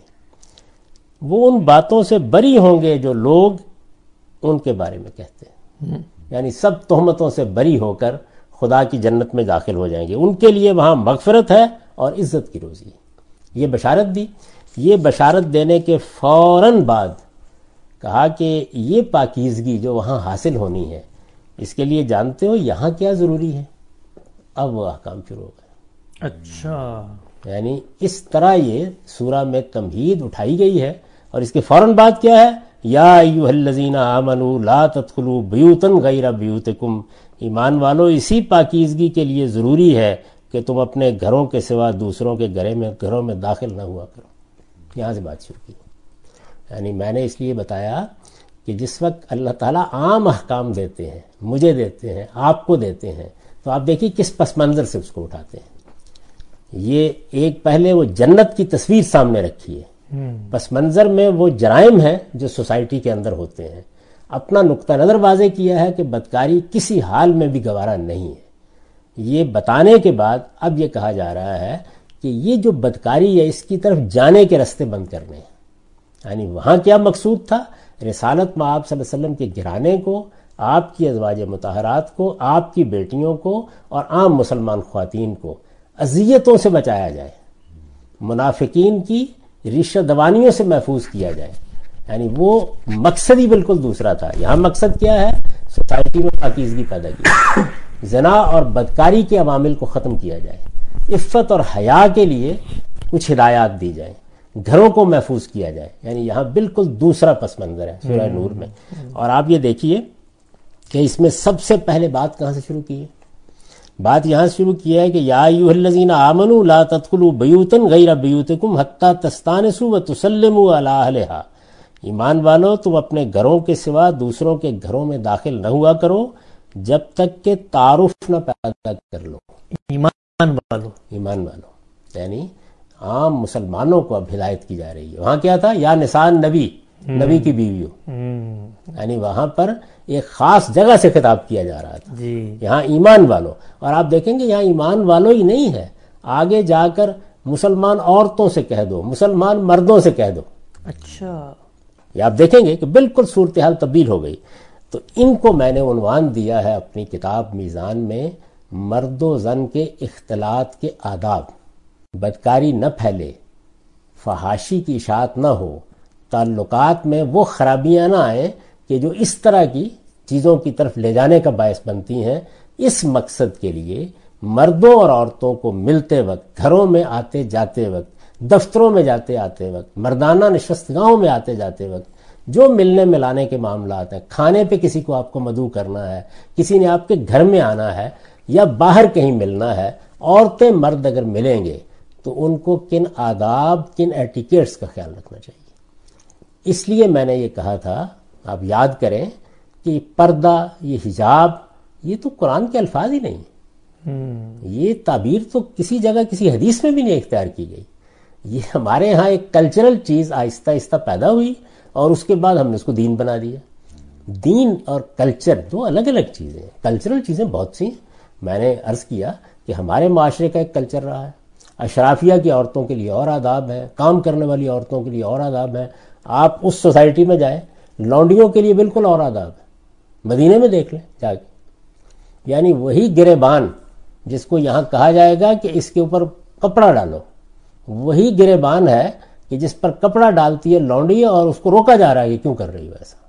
وہ ان باتوں سے بری ہوں گے جو لوگ ان کے بارے میں کہتے ہیں، یعنی سب تہمتوں سے بری ہو کر خدا کی جنت میں داخل ہو جائیں گے، ان کے لیے وہاں مغفرت ہے اور عزت کی روزی ہے۔ یہ بشارت دی۔ یہ بشارت دینے کے فوراً بعد کہا کہ یہ پاکیزگی جو وہاں حاصل ہونی ہے، اس کے لیے جانتے ہو یہاں کیا ضروری ہے؟ اب وہ احکام شروع ہو گئے۔ اچھا، یعنی اس طرح یہ سورہ میں تمہید اٹھائی گئی ہے، اور اس کے فوراً بعد کیا ہے؟ یا ایھا الذین آمنوا لا تدخلوا بیوتا غیر بیوتکم، ایمان والو اسی پاکیزگی کے لیے ضروری ہے کہ تم اپنے گھروں کے سوا دوسروں کے گھرے میں گھروں میں داخل نہ ہوا کرو۔ یہاں سے بات شروع کی۔ یعنی میں نے اس لیے بتایا کہ جس وقت اللہ تعالیٰ عام احکام دیتے ہیں، مجھے دیتے ہیں، آپ کو دیتے ہیں، تو آپ دیکھیے کس پس منظر سے اس کو اٹھاتے ہیں۔ یہ ایک پہلے وہ جنت کی تصویر سامنے رکھی ہے، پس منظر میں وہ جرائم ہیں جو سوسائٹی کے اندر ہوتے ہیں، اپنا نقطہ نظر واضح کیا ہے کہ بدکاری کسی حال میں بھی گوارا نہیں ہے۔ یہ بتانے کے بعد اب یہ کہا جا رہا ہے کہ یہ جو بدکاری ہے اس کی طرف جانے کے راستے بند کرنے ہیں۔ یعنی وہاں کیا مقصود تھا؟ رسالت مآب صلی اللہ علیہ وسلم کے گھرانے کو، آپ کی ازواج مطہرات کو، آپ کی بیٹیوں کو اور عام مسلمان خواتین کو اذیتوں سے بچایا جائے، منافقین کی ریشہ دوانیوں سے محفوظ کیا جائے۔ یعنی وہ مقصد ہی بالکل دوسرا تھا۔ یہاں مقصد کیا ہے؟ سوسائٹی میں پاکیزگی پیدا کی، زنا اور بدکاری کے عوامل کو ختم کیا جائے، عفت اور حیا کے لیے کچھ ہدایات دی جائیں، گھروں کو محفوظ کیا جائے۔ یعنی یہاں بالکل دوسرا پس منظر ہے سورہ نور میں۔ اور آپ یہ دیکھیے کہ اس میں سب سے پہلے بات کہاں سے شروع کی ہے؟ بات یہاں سے شروع کی ہے کہ یا ایھا الذین آمنوا لا تدخلوا بیوتا غیر بیوتکم حتی تستانسوا وتسلموا علی اہلھا، ایمان والو تم اپنے گھروں کے سوا دوسروں کے گھروں میں داخل نہ ہوا کرو جب تک کہ تعارف نہ پیدا کر لو. ایمان والو ایمان والو یعنی عام مسلمانوں کو اب ہدایت کی جا رہی ہے. وہاں کیا تھا؟ یا نساء نبی، نبی کی بیویوں، یعنی وہاں پر ایک خاص جگہ سے خطاب کیا جا رہا تھا. جی یہاں ایمان والوں، اور آپ دیکھیں گے یہاں ایمان والوں ہی نہیں ہے، آگے جا کر مسلمان عورتوں سے کہہ دو، مسلمان مردوں سے کہہ دو. اچھا، یہ آپ دیکھیں گے کہ بالکل صورتحال تبدیل ہو گئی. تو ان کو میں نے عنوان دیا ہے اپنی کتاب میزان میں، مرد و زن کے اختلاط کے آداب. بدکاری نہ پھیلے، فحاشی کی اشاعت نہ ہو، تعلقات میں وہ خرابیاں نہ آئیں کہ جو اس طرح کی چیزوں کی طرف لے جانے کا باعث بنتی ہیں. اس مقصد کے لیے مردوں اور عورتوں کو ملتے وقت، گھروں میں آتے جاتے وقت، دفتروں میں جاتے آتے وقت، مردانہ نشستگاہوں میں آتے جاتے وقت جو ملنے ملانے کے معاملات ہیں، کھانے پہ کسی کو آپ کو مدعو کرنا ہے، کسی نے آپ کے گھر میں آنا ہے یا باہر کہیں ملنا ہے، عورتیں مرد اگر ملیں گے تو ان کو کن آداب، کن ایٹیکیٹس کا خیال رکھنا چاہیے. اس لیے میں نے یہ کہا تھا، آپ یاد کریں کہ پردہ، یہ حجاب، یہ تو قرآن کے الفاظ ہی نہیں، یہ تعبیر تو کسی جگہ کسی حدیث میں بھی نہیں اختیار کی گئی. یہ ہمارے ہاں ایک کلچرل چیز آہستہ آہستہ پیدا ہوئی اور اس کے بعد ہم نے اس کو دین بنا دیا. دین اور کلچر دو الگ الگ چیزیں ہیں. کلچرل چیزیں بہت سی ہیں. میں نے عرض کیا کہ ہمارے معاشرے کا ایک کلچر رہا ہے. اشرافیہ کی عورتوں کے لیے اور آداب ہیں، کام کرنے والی عورتوں کے لیے اور آداب ہیں. آپ اس سوسائٹی میں جائیں، لونڈیوں کے لیے بالکل اور آداب ہیں. مدینے میں دیکھ لیں جا کے، یعنی وہی گریبان جس کو یہاں کہا جائے گا کہ اس کے اوپر کپڑا ڈالو، وہی گریبان ہے کہ جس پر کپڑا ڈالتی ہے لونڈی اور اس کو روکا جا رہا ہے کہ کیوں کر رہی ہو ایسا.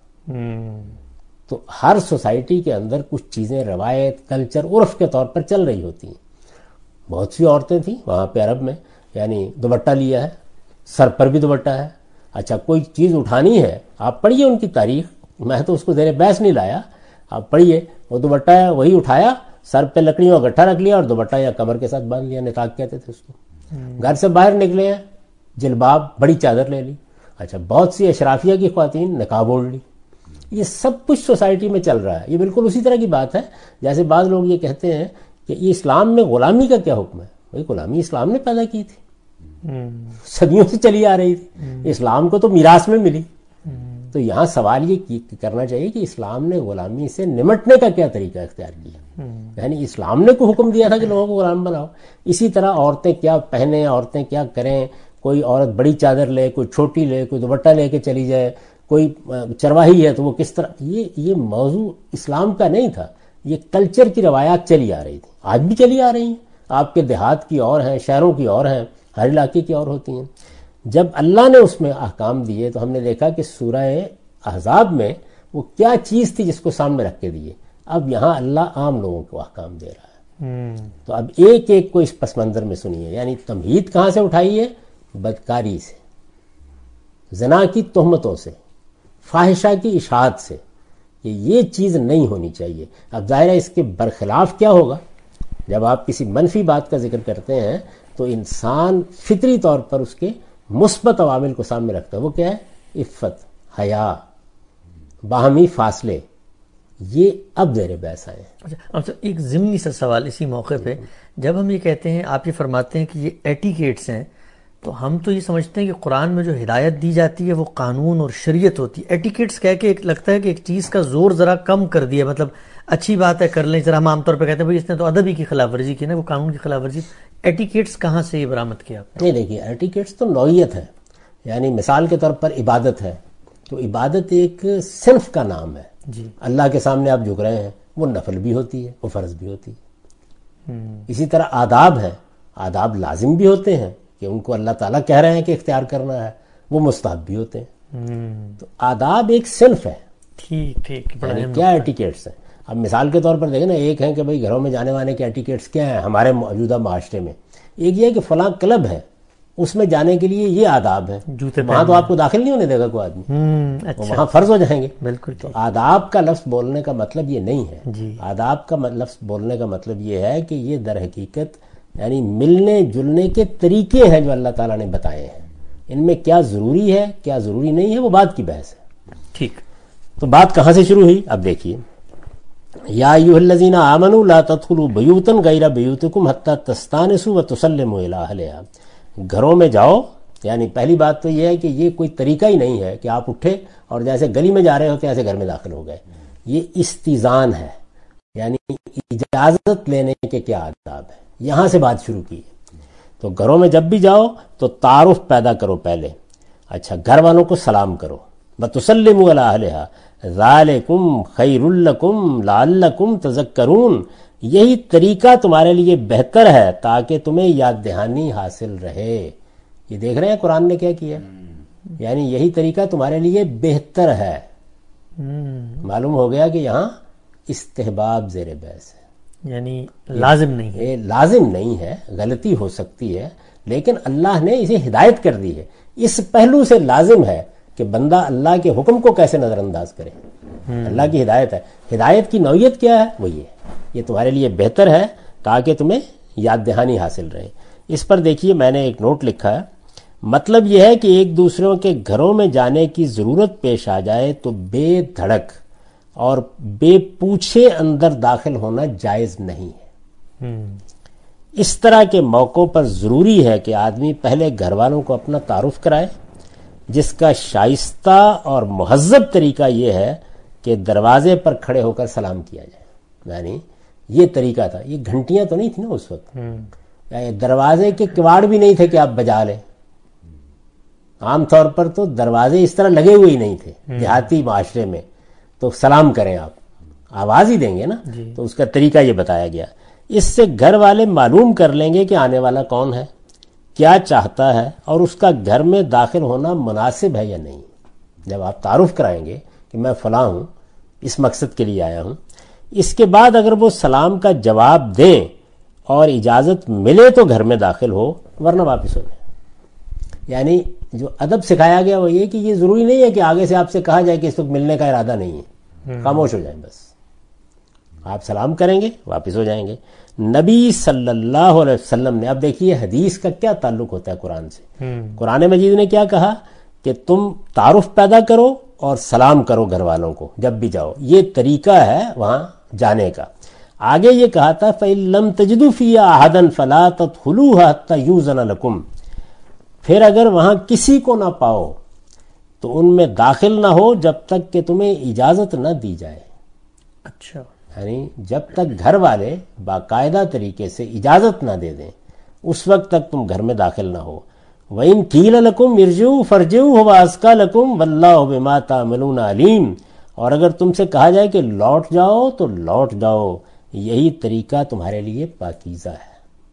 تو ہر سوسائٹی کے اندر کچھ چیزیں روایت، کلچر، عرف کے طور پر چل رہی ہوتی ہیں. بہت سی عورتیں تھیں وہاں پہ عرب میں، یعنی دوپٹہ لیا ہے، سر پر بھی دوپٹہ ہے. اچھا کوئی چیز اٹھانی ہے، آپ پڑھیے ان کی تاریخ، میں تو اس کو زیر بحث نہیں لایا، آپ پڑھیے، وہ دوپٹہ ہے وہی اٹھایا، سر پہ لکڑیوں کا گٹھا رکھ لیا اور دوپٹہ یا کمر کے ساتھ باندھ لیا، نطاق کہتے تھے اس کو. گھر سے باہر نکلے ہیں، جلباب، بڑی چادر لے لی. اچھا بہت سی اشرافیہ کی خواتین نقاب اوڑھ لی. یہ سب کچھ سوسائٹی میں چل رہا ہے. یہ بالکل اسی طرح کی بات ہے جیسے بعض لوگ یہ کہتے ہیں کہ یہ اسلام میں غلامی کا کیا حکم ہے. بھائی غلامی اسلام نے پیدا کی تھی، صدیوں سے چلی آ رہی تھی، اسلام کو تو میراث میں ملی. تو یہاں سوال یہ کرنا چاہیے کہ اسلام نے غلامی سے نمٹنے کا کیا طریقہ اختیار کیا. یعنی اسلام نے کوئی حکم دیا تھا کہ لوگوں کو غلام بناؤ. اسی طرح عورتیں کیا پہنیں، عورتیں کیا کریں. کوئی عورت بڑی چادر لے، کوئی چھوٹی لے، کوئی دوپٹہ لے کے چلی جائے، کوئی چرواہی ہے تو وہ کس طرح. یہ یہ موضوع اسلام کا نہیں تھا، یہ کلچر کی روایات چلی آ رہی تھی، آج بھی چلی آ رہی ہیں. آپ کے دیہات کی اور ہیں، شہروں کی اور ہیں، ہر علاقے کی اور ہوتی ہیں. جب اللہ نے اس میں احکام دیے تو ہم نے دیکھا کہ سورہ احزاب میں وہ کیا چیز تھی جس کو سامنے رکھ کے دیے. اب یہاں اللہ عام لوگوں کو احکام دے رہا ہے. تو اب ایک ایک کو اس پس منظر میں سنیے. یعنی تمہید کہاں سے اٹھائی ہے؟ بدکاری سے، زنا کی تہمتوں سے، فاحشہ کی اشاعت سے، کہ یہ چیز نہیں ہونی چاہیے. اب ظاہر ہے اس کے برخلاف کیا ہوگا. جب آپ کسی منفی بات کا ذکر کرتے ہیں تو انسان فطری طور پر اس کے مثبت عوامل کو سامنے رکھتا ہے. وہ کیا ہے؟ عفت، حیا، باہمی فاصلے. یہ اب زیر بحث آئے ہیں. اچھا ایک ضمنی سا سوال اسی موقع پہ، جب ہم یہ کہتے ہیں، آپ یہ فرماتے ہیں کہ یہ ایٹیکیٹس ہیں، تو ہم تو یہ سمجھتے ہیں کہ قرآن میں جو ہدایت دی جاتی ہے وہ قانون اور شریعت ہوتی ہے. ایٹیکیٹس کہہ کے ایک لگتا ہے کہ ایک چیز کا زور ذرا کم کر دیا، مطلب اچھی بات ہے کر لیں. ذرا ہم عام طور پہ کہتے ہیں بھائی اس نے تو ادب ہی کی خلاف ورزی کی نا، وہ قانون کی خلاف ورزی. ایٹیکیٹس کہاں سے یہ برآمد کیا؟ نہیں دیکھیے، ایٹیکیٹس تو نوعیت ہے. یعنی مثال کے طور پر عبادت ہے، تو عبادت ایک صنف کا نام ہے. جی اللہ کے سامنے آپ جھک رہے ہیں، وہ نفل بھی ہوتی ہے، وہ فرض بھی ہوتی ہے. اسی طرح آداب ہے، آداب لازم بھی ہوتے ہیں کہ ان کو اللہ تعالیٰ کہہ رہے ہیں کہ اختیار کرنا ہے، وہ مستحب بھی ہوتے ہیں. تو آداب ایک صنف ہے. ٹھیک ٹھیک. یعنی کیا ایٹیکیٹس ہیں؟ اب مثال کے طور پر دیکھیں نا، ایک ہے کہ بھئی گھروں میں جانے وانے کے ایٹیکیٹس کیا ہیں ہمارے موجودہ معاشرے میں. ایک یہ ہے کہ فلاں کلب ہے، اس میں جانے کے لیے یہ آداب ہے. وہاں تو آپ کو داخل نہیں ہونے دے گا کوئی آدمی, وہاں فرض ہو جائیں گے. بالکل. تو آداب کا لفظ بولنے کا مطلب یہ نہیں ہے. جی. آداب کا لفظ بولنے کا مطلب یہ ہے کہ یہ در حقیقت یعنی ملنے جلنے کے طریقے ہیں جو اللہ تعالیٰ نے بتائے ہیں. ان میں کیا ضروری ہے کیا ضروری نہیں ہے وہ بات کی بحث ہے. ٹھیک. تو بات کہاں سے شروع ہوئی اب دیکھیے, یا ایھا الذین آمنوا لا تدخلوا بیوتا غیر بیوتکم حتی تستانسوا وتسلموا الی اہلہا. گھروں میں جاؤ, یعنی پہلی بات تو یہ ہے کہ یہ کوئی طریقہ ہی نہیں ہے کہ آپ اٹھے اور جیسے گلی میں جا رہے ہوتے ہیں ایسے گھر میں داخل ہو گئے. یہ استئذان ہے, یعنی اجازت لینے کے کیا آداب ہیں, یہاں سے بات شروع کی. تو گھروں میں جب بھی جاؤ تو تعارف پیدا کرو پہلے. اچھا, گھر والوں کو سلام کرو. وتسلموا علی اہلہا ذالکم خیر لکم لعلکم تذکرون. یہی طریقہ تمہارے لیے بہتر ہے تاکہ تمہیں یاد دہانی حاصل رہے. یہ دیکھ رہے ہیں قرآن نے کیا کیا, یعنی یہی طریقہ تمہارے لیے بہتر ہے. معلوم ہو گیا کہ یہاں استحباب زیر بحث ہے, یعنی لازم نہیں ہے. لازم نہیں ہے, غلطی ہو سکتی ہے, لیکن اللہ نے اسے ہدایت کر دی ہے. اس پہلو سے لازم ہے کہ بندہ اللہ کے حکم کو کیسے نظر انداز کرے. اللہ کی ہدایت ہے. ہدایت کی نوعیت کیا ہے, وہ یہ یہ تمہارے لیے بہتر ہے تاکہ تمہیں یاد دہانی حاصل رہے. اس پر دیکھیے میں نے ایک نوٹ لکھا ہے. مطلب یہ ہے کہ ایک دوسروں کے گھروں میں جانے کی ضرورت پیش آ جائے تو بے دھڑک اور بے پوچھے اندر داخل ہونا جائز نہیں ہے. اس طرح کے موقعوں پر ضروری ہے کہ آدمی پہلے گھر والوں کو اپنا تعارف کرائے, جس کا شائستہ اور مہذب طریقہ یہ ہے کہ دروازے پر کھڑے ہو کر سلام کیا جائے. یعنی یہ طریقہ تھا. یہ گھنٹیاں تو نہیں تھی نا اس وقت, دروازے کے کواڑ بھی نہیں تھے کہ آپ بجا لیں. عام طور پر تو دروازے اس طرح لگے ہوئے ہی نہیں تھے دیہاتی معاشرے میں. تو سلام کریں آپ آواز ہی دیں گے نا. تو اس کا طریقہ یہ بتایا گیا. اس سے گھر والے معلوم کر لیں گے کہ آنے والا کون ہے, کیا چاہتا ہے, اور اس کا گھر میں داخل ہونا مناسب ہے یا نہیں. جب آپ تعارف کرائیں گے کہ میں فلاں ہوں, اس مقصد کے لیے آیا ہوں, اس کے بعد اگر وہ سلام کا جواب دیں اور اجازت ملے تو گھر میں داخل ہو, ورنہ واپس ہو جائے. یعنی جو ادب سکھایا گیا وہ یہ کہ یہ ضروری نہیں ہے کہ آگے سے آپ سے کہا جائے کہ اس وقت ملنے کا ارادہ نہیں ہے, خاموش ہو جائیں بس. آپ سلام کریں گے واپس ہو جائیں گے. نبی صلی اللہ علیہ وسلم نے, اب دیکھیے حدیث کا کیا تعلق ہوتا ہے قرآن سے. قرآن مجید نے کیا کہا کہ تم تعارف پیدا کرو اور سلام کرو گھر والوں کو جب بھی جاؤ. یہ طریقہ ہے وہاں جانے کا. آگے یہ کہا تھا فَإِن لَمْ تَجِدُوا فِيهَا أَحَدًا فَلَا تَدْخُلُوهَا حَتَّى يُؤْذَنَ لَكُمْ. پھر اگر وہاں کسی کو نہ پاؤ تو ان میں داخل نہ ہو جب تک کہ تمہیں اجازت نہ دی جائے. اچھا, یعنی جب تک گھر والے باقاعدہ طریقے سے اجازت نہ دے دیں اس وقت تک تم گھر میں داخل نہ ہو. وَإِن قِيلَ لَكُمْ ارْجِعُوا فَارْجِعُوا هُوَ أَزْكَىٰ لَكُمْ وَاللَّهُ بِمَا تَعْمَلُونَ عَلِيمٌ. اور اگر تم سے کہا جائے کہ لوٹ جاؤ تو لوٹ جاؤ, یہی طریقہ تمہارے لیے پاکیزہ ہے.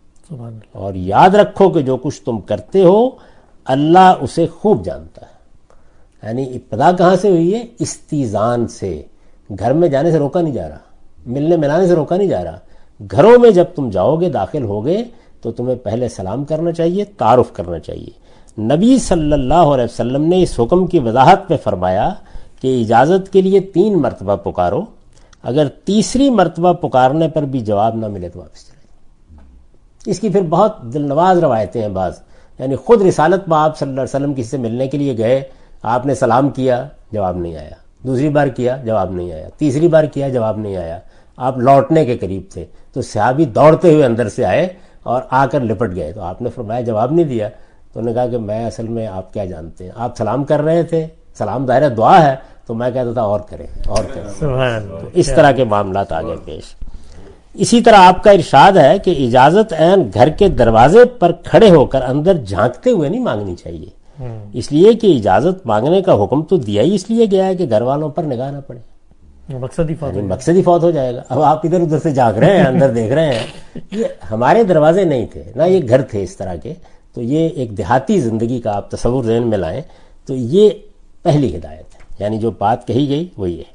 اور یاد رکھو کہ جو کچھ تم کرتے ہو اللہ اسے خوب جانتا ہے. یعنی ابتدا کہاں سے ہوئی ہے, استئذان سے. گھر میں جانے سے روکا نہیں جا رہا, ملنے ملانے سے روکا نہیں جا رہا. گھروں میں جب تم جاؤ گے داخل ہوگے تو تمہیں پہلے سلام کرنا چاہیے, تعارف کرنا چاہیے. نبی صلی اللہ علیہ وسلم نے اس حکم کی وضاحت میں فرمایا کہ اجازت کے لیے تین مرتبہ پکارو, اگر تیسری مرتبہ پکارنے پر بھی جواب نہ ملے تو واپس چلے جاؤ. اس کی پھر بہت دل نواز روایتیں ہیں بعض. یعنی خود رسالت میں آپ صلی اللہ علیہ وسلم کسی سے ملنے کے لیے گئے, آپ نے سلام کیا, جواب نہیں آیا. دوسری بار کیا, جواب نہیں آیا. تیسری بار کیا, جواب نہیں آیا. آپ لوٹنے کے قریب تھے تو صحابی دوڑتے ہوئے اندر سے آئے اور آ کر لپٹ گئے. تو آپ نے فرمایا جواب نہیں دیا. تو انہوں نے کہا کہ میں اصل میں آپ کیا جانتے ہیں, آپ سلام کر رہے تھے, سلام ظاہر دعا ہے, تو میں کہتا تھا اور کریں اور کریں. تو اس طرح کے معاملات آگے پیش. اسی طرح آپ کا ارشاد ہے کہ اجازت عین گھر کے دروازے پر کھڑے ہو کر اندر جھانکتے ہوئے نہیں مانگنی چاہیے, اس لیے کہ اجازت مانگنے کا حکم تو دیا ہی اس لیے گیا ہے کہ گھر والوں پر نگاہ نہ پڑے, مقصد ہی فوت مقصد ہی فوت ہو جائے گا. اب آپ ادھر ادھر سے جھانک رہے ہیں, اندر دیکھ رہے ہیں. یہ ہمارے دروازے نہیں تھے نہ یہ گھر تھے اس طرح کے. تو یہ ایک دیہاتی زندگی کا آپ تصور ذہن میں لائیں تو یہ پہلی ہدایت ہے, یعنی جو بات کہی گئی وہ یہ.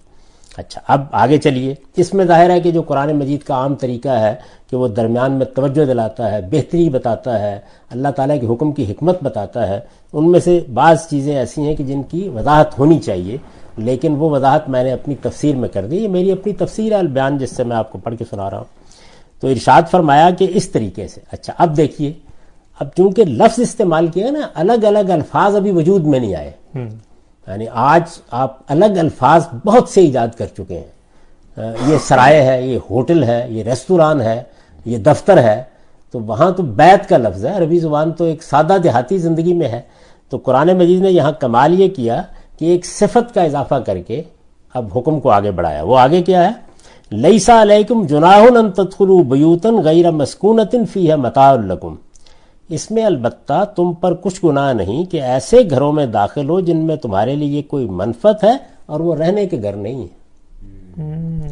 اچھا اب آگے چلیے. اس میں ظاہر ہے کہ جو قرآن مجید کا عام طریقہ ہے کہ وہ درمیان میں توجہ دلاتا ہے، بہتری بتاتا ہے، اللہ تعالیٰ کے حکم کی حکمت بتاتا ہے. ان میں سے بعض چیزیں ایسی ہیں کہ جن کی وضاحت ہونی چاہیے، لیکن وہ وضاحت میں نے اپنی تفسیر میں کر دی. یہ میری اپنی تفسیر ہے البیان، جس سے میں آپ کو پڑھ کے سنا رہا ہوں. تو ارشاد فرمایا کہ اس طریقے سے. اچھا اب دیکھیے، اب چونکہ لفظ استعمال کیا نا، الگ الگ الفاظ ابھی وجود میں نہیں آئے. یعنی آج آپ الگ الفاظ بہت سے ایجاد کر چکے ہیں. یہ سرائے ہے، یہ ہوٹل ہے، یہ ریستوران ہے، یہ دفتر ہے. تو وہاں تو بیت کا لفظ ہے. عربی زبان تو ایک سادہ دیہاتی زندگی میں ہے. تو قرآن مجید نے یہاں کمال یہ کیا کہ ایک صفت کا اضافہ کر کے اب حکم کو آگے بڑھایا. وہ آگے کیا ہے؟ لیسا علیکم جناح ان تدخلوا بیوتا غیر مسکونۃ فیہا متاع لکم. اس میں البتہ تم پر کچھ گناہ نہیں کہ ایسے گھروں میں داخل ہو جن میں تمہارے لیے کوئی منفعت ہے اور وہ رہنے کے گھر نہیں ہیں.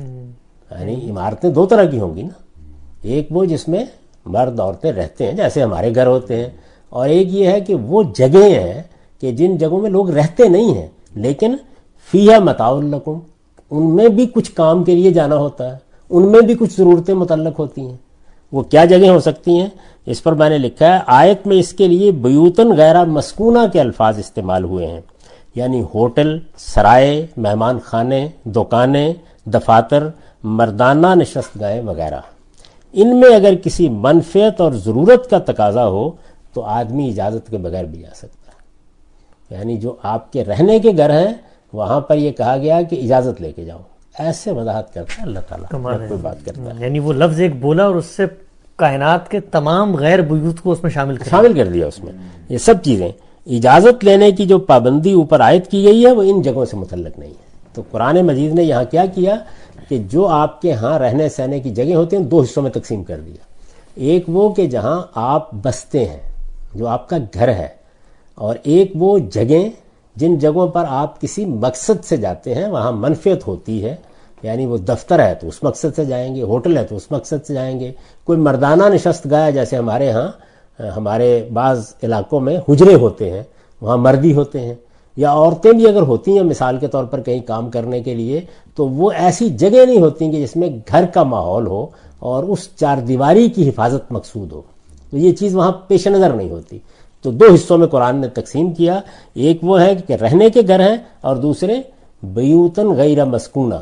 یعنی عمارتیں دو طرح کی ہوں گی نا، ایک وہ جس میں مرد عورتیں رہتے ہیں جیسے ہمارے گھر ہوتے ہیں، اور ایک یہ ہے کہ وہ جگہیں ہیں کہ جن جگہوں میں لوگ رہتے نہیں ہیں لیکن فیہا متاع لکم، ان میں بھی کچھ کام کے لیے جانا ہوتا ہے، ان میں بھی کچھ ضرورتیں متعلق ہوتی ہیں. وہ کیا جگہیں ہو سکتی ہیں؟ اس پر میں نے لکھا ہے آیت میں اس کے لیے بیوتن غیر مسکونہ کے الفاظ استعمال ہوئے ہیں، یعنی ہوٹل، سرائے، مہمان خانے، دکانیں، دفاتر، مردانہ نشست گاہیں وغیرہ. ان میں اگر کسی منفعت اور ضرورت کا تقاضا ہو تو آدمی اجازت کے بغیر بھی جا سکتا ہے. یعنی جو آپ کے رہنے کے گھر ہیں وہاں پر یہ کہا گیا کہ اجازت لے کے جاؤ. ایسے وضاحت کرتا ہے اللہ تعالیٰ جب کوئی بات کرتا ہے. یعنی وہ لفظ ایک بولا اور اس سے کائنات کے تمام غیر بیوت کو اس میں شامل کر شامل کر دیا. اس میں یہ سب چیزیں، اجازت لینے کی جو پابندی اوپر عائد کی گئی ہے وہ ان جگہوں سے متعلق نہیں ہے. تو قرآن مجید نے یہاں کیا کیا کہ جو آپ کے ہاں رہنے سہنے کی جگہ ہوتی ہیں دو حصوں میں تقسیم کر دیا. ایک وہ کہ جہاں آپ بستے ہیں، جو آپ کا گھر ہے، اور ایک وہ جگہیں جن جگہوں پر آپ کسی مقصد سے جاتے ہیں، وہاں منفعت ہوتی ہے. یعنی وہ دفتر ہے تو اس مقصد سے جائیں گے، ہوٹل ہے تو اس مقصد سے جائیں گے. کوئی مردانہ نشست گاہ جیسے ہمارے ہاں ہمارے بعض علاقوں میں حجرے ہوتے ہیں، وہاں مردی ہوتے ہیں، یا عورتیں بھی اگر ہوتی ہیں مثال کے طور پر کہیں کام کرنے کے لیے، تو وہ ایسی جگہ نہیں ہوتی کہ جس میں گھر کا ماحول ہو اور اس چار دیواری کی حفاظت مقصود ہو. تو یہ چیز وہاں پیش نظر نہیں ہوتی. تو دو حصوں میں قرآن نے تقسیم کیا. ایک وہ ہے کہ رہنے کے گھر ہیں، اور دوسرے بیوتن غیر مسکونہ،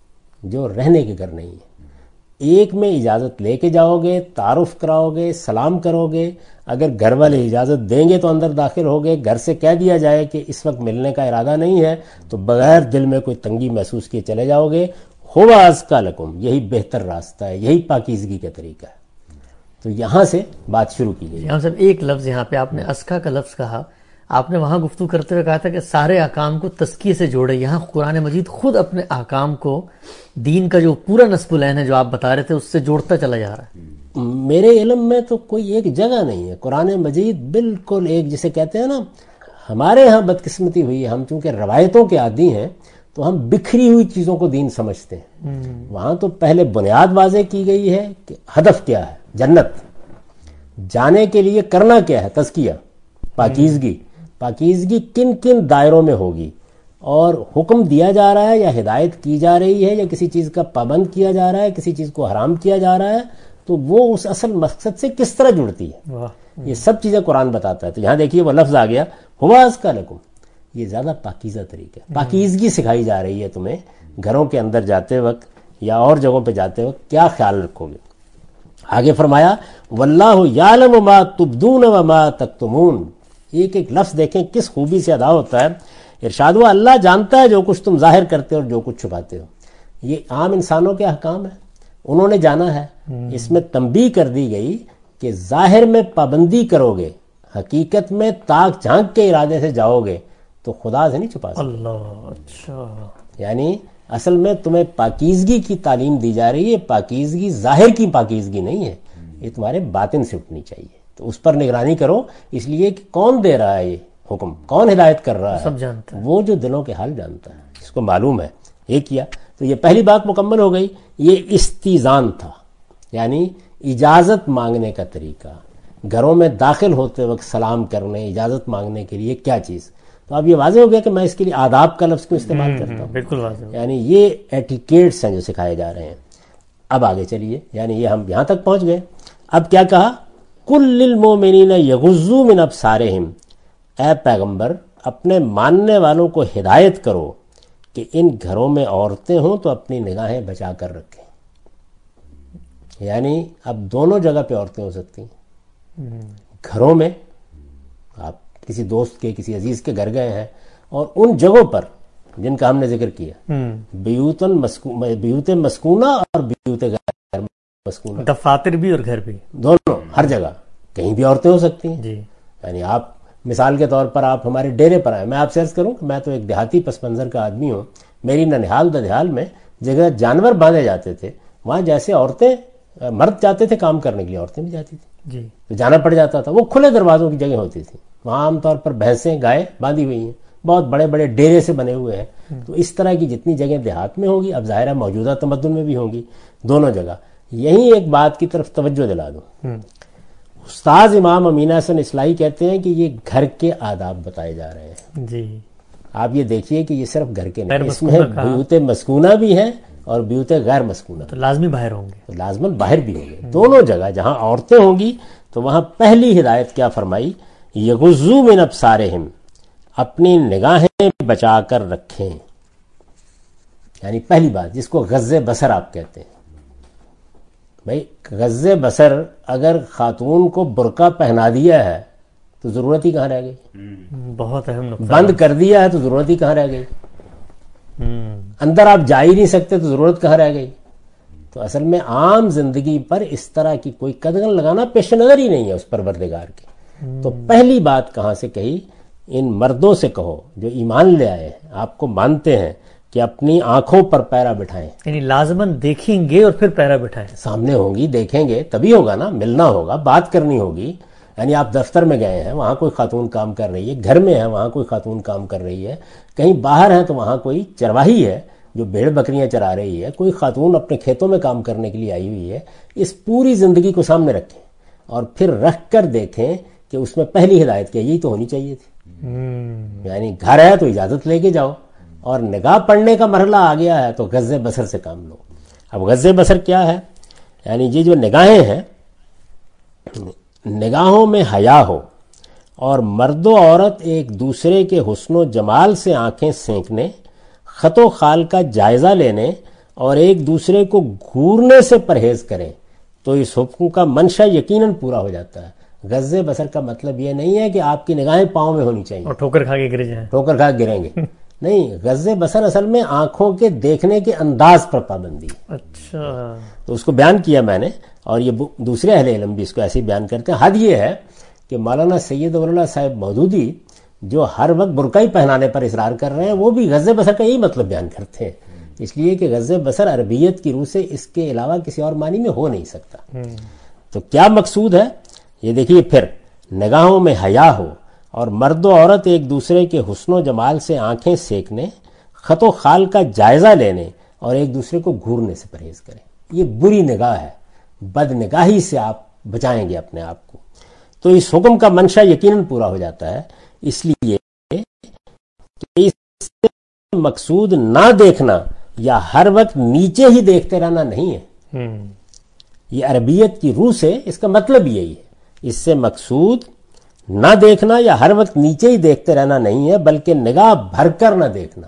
جو رہنے کے گھر نہیں ہیں. ایک میں اجازت لے کے جاؤ گے، تعارف کراؤ گے، سلام کرو گے. اگر گھر والے اجازت دیں گے تو اندر داخل ہوگے. گھر سے کہہ دیا جائے کہ اس وقت ملنے کا ارادہ نہیں ہے تو بغیر دل میں کوئی تنگی محسوس کیے چلے جاؤ گے. ہوا ازکا لکم، یہی بہتر راستہ ہے، یہی پاکیزگی کا طریقہ ہے. تو یہاں سے بات شروع کی گئی. یہاں صاحب ایک لفظ یہاں پہ آپ نے اسکا کا لفظ کہا. آپ نے وہاں گفتگو کرتے ہوئے کہا تھا کہ سارے احکام کو تزکیے سے جوڑے. یہاں قرآن مجید خود اپنے احکام کو دین کا جو پورا نصب العین ہے جو آپ بتا رہے تھے اس سے جوڑتا چلا جا رہا ہے. میرے علم میں تو کوئی ایک جگہ نہیں ہے. قرآن مجید بالکل ایک، جسے کہتے ہیں نا، ہمارے ہاں بدقسمتی ہوئی ہے، ہم چونکہ روایتوں کے عادی ہیں تو ہم بکھری ہوئی چیزوں کو دین سمجھتے ہیں. وہاں تو پہلے بنیاد واضح کی گئی ہے کہ ہدف کیا ہے، جنت جانے کے لیے کرنا کیا ہے، تزکیہ، پاکیزگی. پاکیزگی کن کن دائروں میں ہوگی، اور حکم دیا جا رہا ہے یا ہدایت کی جا رہی ہے یا کسی چیز کا پابند کیا جا رہا ہے، کسی چیز کو حرام کیا جا رہا ہے، تو وہ اس اصل مقصد سے کس طرح جڑتی ہے. یہ سب چیزیں قرآن بتاتا ہے. تو یہاں دیکھیے وہ لفظ آ گیا ہوا ازکا لکم. یہ زیادہ پاکیزہ طریقہ ہے. پاکیزگی سکھائی جا رہی ہے تمہیں. گھروں کے اندر جاتے وقت یا اور جگہوں پہ جاتے وقت کیا خیال رکھو گے. آگے فرمایا واللہ یعلم ما تبدون وما تکتمون. ایک ایک لفظ دیکھیں کس خوبی سے ادا ہوتا ہے. ارشاد ہوا اللہ جانتا ہے جو کچھ تم ظاہر کرتے ہو اور جو کچھ چھپاتے ہو. یہ عام انسانوں کے احکام ہیں، انہوں نے جانا ہے. اس میں تنبیہ کر دی گئی کہ ظاہر میں پابندی کرو گے، حقیقت میں تاک جھانک کے ارادے سے جاؤ گے تو خدا سے نہیں چھپا سکتے. اللہ اچھا، یعنی اصل میں تمہیں پاکیزگی کی تعلیم دی جا رہی ہے. پاکیزگی ظاہر کی پاکیزگی نہیں ہے، یہ تمہارے باطن سے اٹھنی چاہیے. تو اس پر نگرانی کرو، اس لیے کہ کون دے رہا ہے یہ حکم، کون ہدایت کر رہا ہے، سب جانتا ہے، وہ جو دلوں کے حال جانتا ہے، اس کو معلوم ہے. یہ کیا تو یہ پہلی بات مکمل ہو گئی. یہ استیزان تھا، یعنی اجازت مانگنے کا طریقہ. گھروں میں داخل ہوتے وقت سلام کرنے، اجازت مانگنے کے لیے کیا چیز. تو اب یہ واضح ہو گیا کہ میں اس کے لیے آداب کا لفظ کو استعمال کرتا ہوں. بالکل واضح. یعنی یہ ایٹیکیٹس ہیں جو سکھائے جا رہے ہیں. اب آگے چلیے، یعنی یہ ہم یہاں تک پہنچ گئے. اب کیا کہا؟ کل للمؤمنین یغضوا من ابصارہم، اے پیغمبر اپنے ماننے والوں کو ہدایت کرو کہ ان گھروں میں عورتیں ہوں تو اپنی نگاہیں بچا کر رکھیں. یعنی اب دونوں جگہ پہ عورتیں ہو سکتی ہیں. گھروں میں آپ کسی دوست کے کسی عزیز کے گھر گئے ہیں، اور ان جگہوں پر جن کا ہم نے ذکر کیا، بیوتن بیوت مسکونہ اور بیوت غیر مسکونہ، دفاتر بھی اور گھر بھی، دونوں، ہر جگہ کہیں بھی عورتیں ہو سکتی ہیں. جی. یعنی آپ مثال کے طور پر آپ ہمارے ڈیرے پر آئیں. میں آپ سے عرض کروں کہ میں تو ایک دیہاتی پس منظر کا آدمی ہوں. میری ننہال ددھیال میں جگہ جانور باندھے جاتے تھے، وہاں جیسے عورتیں، مرد جاتے تھے کام کرنے کے لیے، عورتیں بھی جاتی تھیں. جی. تو جانا پڑ جاتا تھا. وہ کھلے دروازوں کی جگہ ہوتی تھی. وہاں عام طور پر بھینسیں، گائے باندھی ہوئی ہیں، بہت بڑے بڑے ڈیرے سے بنے ہوئے ہیں. تو اس طرح کی جتنی جگہ دیہات میں ہوگی، اب ظاہرہ موجودہ تمدن میں بھی ہوں گی، دونوں جگہ. یہی ایک بات کی طرف توجہ دلا دوں. استاذ امام امین حسن اصلاحی کہتے ہیں کہ یہ گھر کے آداب بتائے جا رہے ہیں. جی. آپ یہ دیکھیے کہ یہ صرف گھر کے نہیں، اس میں بیوت مسکونہ بھی ہیں اور بیوت غیر مسکونہ، تو لازمی باہر ہوں گے، تو لازماً باہر بھی ہوں گے. دونوں جگہ جہاں عورتیں ہوں گی تو وہاں پہلی ہدایت کیا فرمائی؟ یغضوا من ابصارہم، اپنی نگاہیں بچا کر رکھیں. یعنی پہلی بات جس کو غض بصر آپ کہتے ہیں. بھائی غض بصر اگر خاتون کو برقع پہنا دیا ہے تو ضرورت ہی کہاں رہ گئی؟ بہت اہم نقطہ. بند کر دیا ہے تو ضرورت ہی کہاں رہ گئی؟ اندر آپ جا ہی نہیں سکتے تو ضرورت کہاں رہ گئی؟ تو اصل میں عام زندگی پر اس طرح کی کوئی قدغن لگانا پیش نظر ہی نہیں ہے اس پروردگار کی. تو پہلی بات کہاں سے کہی؟ ان مردوں سے کہو جو ایمان لے آئے ہیں، آپ کو مانتے ہیں، کہ اپنی آنکھوں پر پیرا بٹھائیں. یعنی لازماً دیکھیں گے اور پھر پیرا بٹھائیں. سامنے ہوں گی، دیکھیں گے تبھی ہوگا نا، ملنا ہوگا، بات کرنی ہوگی. یعنی آپ دفتر میں گئے ہیں، وہاں کوئی خاتون کام کر رہی ہے، گھر میں ہے وہاں کوئی خاتون کام کر رہی ہے، کہیں باہر ہیں تو وہاں کوئی چرواہی ہے جو بھیڑ بکریاں چرا رہی ہے، کوئی خاتون اپنے کھیتوں میں کام کرنے کے لیے آئی ہوئی ہے. اس پوری زندگی کو سامنے رکھیں اور پھر رکھ کر دیکھیں کہ اس میں پہلی ہدایت کیا؟ یہی تو ہونی چاہیے تھی. یعنی گھر ہے تو اجازت لے کے جاؤ، اور نگاہ پڑنے کا مرحلہ آ گیا ہے تو غض بصر سے کام لو. اب غض بصر کیا ہے؟ یعنی یہ جو نگاہیں ہیں، نگاہوں میں حیا ہو اور مرد و عورت ایک دوسرے کے حسن و جمال سے آنکھیں سینکنے، خط و خال کا جائزہ لینے اور ایک دوسرے کو گھورنے سے پرہیز کریں تو اس حکم کا منشا یقیناً پورا ہو جاتا ہے. غض بصر کا مطلب یہ نہیں ہے کہ آپ کی نگاہیں پاؤں میں ہونی چاہیے اور ٹھوکر کھا کے گر جائیں، ٹھوکر کھا کے گریں گے. نہیں، غض بصر اصل میں آنکھوں کے دیکھنے کے انداز پر پابندی. اچھا. تو اس کو بیان کیا میں نے، اور یہ دوسرے اہل علم بھی اس کو ایسے ہی بیان کرتے ہیں. حد یہ ہے کہ مولانا سید ولی اللہ صاحب مودودی جو ہر وقت برقع ہی پہنانے پر اصرار کر رہے ہیں، وہ بھی غض بصر کا یہی مطلب بیان کرتے ہیں. اس لیے کہ غض بصر عربیت کی روح سے اس کے علاوہ کسی اور معنی میں ہو نہیں سکتا. تو کیا مقصود ہے یہ دیکھیے پھر، نگاہوں میں حیا ہو اور مرد و عورت ایک دوسرے کے حسن و جمال سے آنکھیں سینکنے، خط و خال کا جائزہ لینے اور ایک دوسرے کو گھورنے سے پرہیز کریں. یہ بری نگاہ ہے، بد نگاہی سے آپ بچائیں گے اپنے آپ کو. تو اس حکم کا منشا یقیناً پورا ہو جاتا ہے. اس لیے کہ اس سے مقصود نہ دیکھنا یا ہر وقت نیچے ہی دیکھتے رہنا نہیں ہے. یہ عربیت کی روح سے اس کا مطلب یہی ہے. اس سے مقصود نہ دیکھنا یا ہر وقت نیچے ہی دیکھتے رہنا نہیں ہے، بلکہ نگاہ بھر کر نہ دیکھنا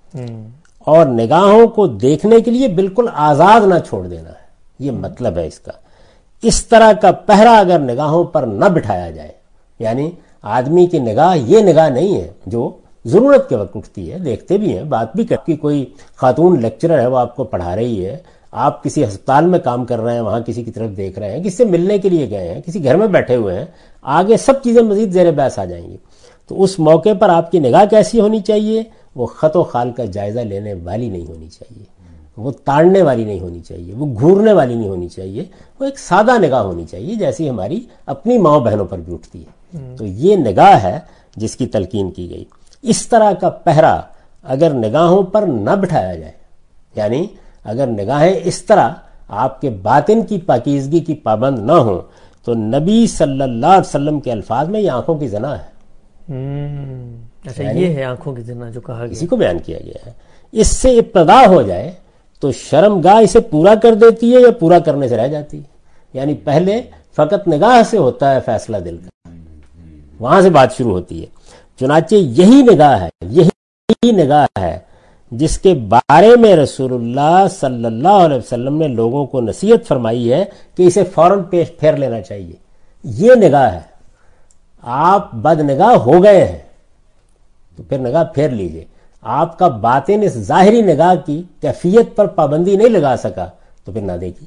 اور نگاہوں کو دیکھنے کے لیے بالکل آزاد نہ چھوڑ دینا ہے. یہ مطلب ہے اس کا. اس طرح کا پہرا اگر نگاہوں پر نہ بٹھایا جائے، یعنی آدمی کی نگاہ یہ نگاہ نہیں ہے جو ضرورت کے وقت اٹھتی ہے، دیکھتے بھی ہیں، بات بھی کرتی. کوئی خاتون لیکچرر ہے، وہ آپ کو پڑھا رہی ہے، آپ کسی ہسپتال میں کام کر رہے ہیں، وہاں کسی کی طرف دیکھ رہے ہیں، کسی سے ملنے کے لیے گئے ہیں، کسی گھر میں بیٹھے ہوئے ہیں، آگے سب چیزیں مزید زیر بحث آ جائیں گی. تو اس موقع پر آپ کی نگاہ کیسی ہونی چاہیے؟ وہ خط و خال کا جائزہ لینے والی نہیں ہونی چاہیے، وہ تاڑنے والی نہیں ہونی چاہیے، وہ گھورنے والی نہیں ہونی چاہیے. وہ ایک سادہ نگاہ ہونی چاہیے جیسی ہماری اپنی ماں بہنوں پر بھی اٹھتی ہے. تو یہ نگاہ ہے جس کی تلقین کی گئی. اس طرح کا پہرا اگر نگاہوں پر نہ بٹھایا جائے، یعنی اگر نگاہیں اس طرح آپ کے باطن کی پاکیزگی کی پابند نہ ہوں، تو نبی صلی اللہ علیہ وسلم کے الفاظ میں یہ آنکھوں کی زنا ہے. اچھا یہ ہے آنکھوں کی زنا جو کہا گیا، اسی کو بیان کیا گیا ہے. اس سے ابتدا ہو جائے تو شرمگاہ اسے پورا کر دیتی ہے یا پورا کرنے سے رہ جاتی ہے. یعنی پہلے فقط نگاہ سے ہوتا ہے فیصلہ دل کا، وہاں سے بات شروع ہوتی ہے. چنانچہ یہی نگاہ ہے، یہی نگاہ ہے جس کے بارے میں رسول اللہ صلی اللہ علیہ وسلم نے لوگوں کو نصیحت فرمائی ہے کہ اسے فوراً پیش پھیر لینا چاہیے. یہ نگاہ ہے. آپ بد نگاہ ہو گئے ہیں تو پھر نگاہ پھیر لیجئے. آپ کا باطن اس ظاہری نگاہ کی کیفیت پر پابندی نہیں لگا سکا تو پھر نہ دیکھیے.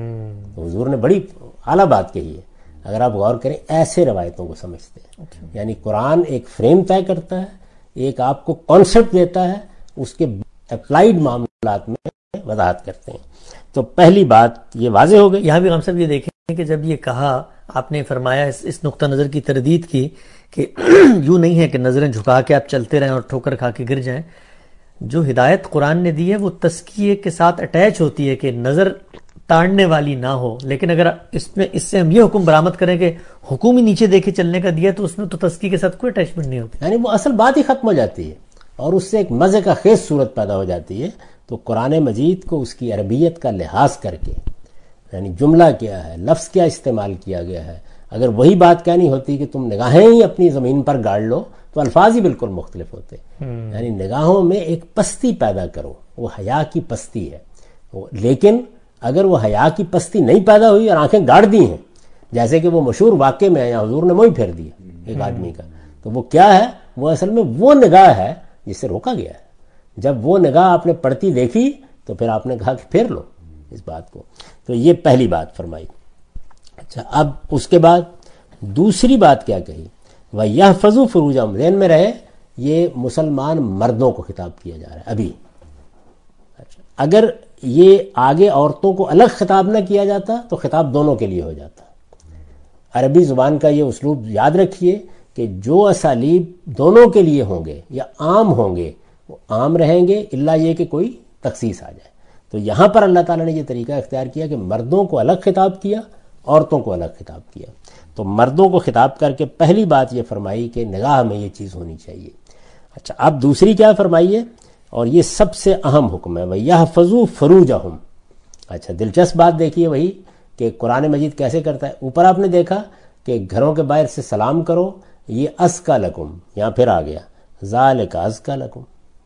حضور نے بڑی اعلیٰ بات کہی ہے اگر آپ غور کریں، ایسے روایتوں کو سمجھتے ہیں. یعنی قرآن ایک فریم طے کرتا ہے، ایک آپ کو کانسیپٹ دیتا ہے، اس کے اپلائیڈ معاملات میں وضاحت کرتے ہیں. تو پہلی بات یہ واضح ہو گئی. یہاں بھی ہم سب یہ دیکھیں کہ جب یہ کہا آپ نے فرمایا، اس, اس نقطہ نظر کی تردید کی کہ یوں نہیں ہے کہ نظریں جھکا کے آپ چلتے رہیں اور ٹھوکر کھا کے گر جائیں. جو ہدایت قرآن نے دی ہے وہ تزکیے کے ساتھ اٹیچ ہوتی ہے کہ نظر تاڑنے والی نہ ہو. لیکن اگر اس میں اس سے ہم یہ حکم برآمد کریں کہ حکم ہی نیچے دیکھے چلنے کا دیا تو اس میں تو تزکیے کے ساتھ کوئی اٹیچمنٹ نہیں ہوتی، یعنی وہ اصل بات ہی ختم ہو جاتی ہے اور اس سے ایک مزے کا خیز صورت پیدا ہو جاتی ہے. تو قرآن مجید کو اس کی عربیت کا لحاظ کر کے، یعنی جملہ کیا ہے، لفظ کیا استعمال کیا گیا ہے، اگر وہی بات کہنی ہوتی کہ تم نگاہیں ہی اپنی زمین پر گاڑ لو تو الفاظ ہی بالکل مختلف ہوتے. یعنی نگاہوں میں ایک پستی پیدا کرو، وہ حیا کی پستی ہے. لیکن اگر وہ حیا کی پستی نہیں پیدا ہوئی اور آنکھیں گاڑ دی ہیں، جیسے کہ وہ مشہور واقعے میں یا حضور نے موئی پھیر دیا ایک آدمی کا، تو وہ کیا ہے؟ وہ اصل میں وہ نگاہ ہے جس سے روکا گیا ہے. جب وہ نگاہ آپ نے پڑتی دیکھی تو پھر آپ نے کہا کہ پھیر لو اس بات کو. تو یہ پہلی بات فرمائی. اچھا، اب اس کے بعد دوسری بات کیا کہی؟ وَيَحْفَظُوا فُرُوجَهُمْ. ذہن میں رہے یہ مسلمان مردوں کو خطاب کیا جا رہا ہے ابھی. اچھا، اگر یہ آگے عورتوں کو الگ خطاب نہ کیا جاتا تو خطاب دونوں کے لیے ہو جاتا. عربی زبان کا یہ اسلوب یاد رکھیے کہ جو اسالیب دونوں کے لیے ہوں گے یا عام ہوں گے وہ عام رہیں گے، الا یہ کہ کوئی تخصیص آ جائے. تو یہاں پر اللہ تعالیٰ نے یہ طریقہ اختیار کیا کہ مردوں کو الگ خطاب کیا، عورتوں کو الگ خطاب کیا. تو مردوں کو خطاب کر کے پہلی بات یہ فرمائی کہ نگاہ میں یہ چیز ہونی چاہیے. اچھا، اب دوسری کیا فرمائی ہے؟ اور یہ سب سے اہم حکم ہے، وَيَحْفَظُوا فُرُوجَهُمْ. اچھا، دلچسپ بات دیکھیے وہی کہ قرآن مجید کیسے کرتا ہے. اوپر آپ نے دیکھا کہ گھروں کے باہر سے سلام کرو، یہ ازکیٰ لکم، یہاں پھر آ گیا ذالک ازکیٰ لکم.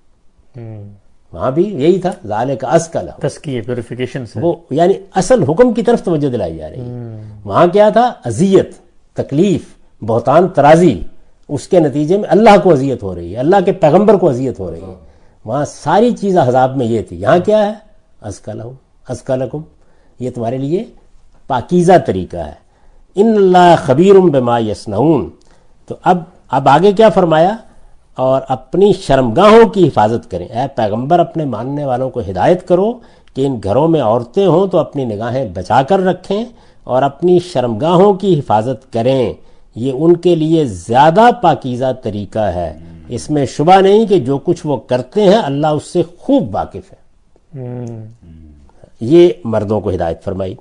وہاں بھی یہی تھا ذالک ازکیٰ لکم، تزکیہ پیوریفیکیشن سے، وہ یعنی اصل حکم کی طرف توجہ دلائی جا رہی ہے. وہاں کیا تھا؟ اذیت، تکلیف، بہتان ترازی، اس کے نتیجے میں اللہ کو اذیت ہو رہی ہے، اللہ کے پیغمبر کو اذیت ہو رہی ہے. وہاں ساری چیز احزاب میں یہ تھی. یہاں کیا ہے؟ ازکیٰ لہم، ازکیٰ لکم، یہ تمہارے لیے پاکیزہ طریقہ ہے. ان اللہ خبیر بما یصنعون. تو اب اب آگے کیا فرمایا؟ اور اپنی شرمگاہوں کی حفاظت کریں. اے پیغمبر، اپنے ماننے والوں کو ہدایت کرو کہ ان گھروں میں عورتیں ہوں تو اپنی نگاہیں بچا کر رکھیں اور اپنی شرمگاہوں کی حفاظت کریں. یہ ان کے لیے زیادہ پاکیزہ طریقہ ہے. اس میں شبہ نہیں کہ جو کچھ وہ کرتے ہیں اللہ اس سے خوب واقف ہے. یہ مردوں کو ہدایت فرمائی.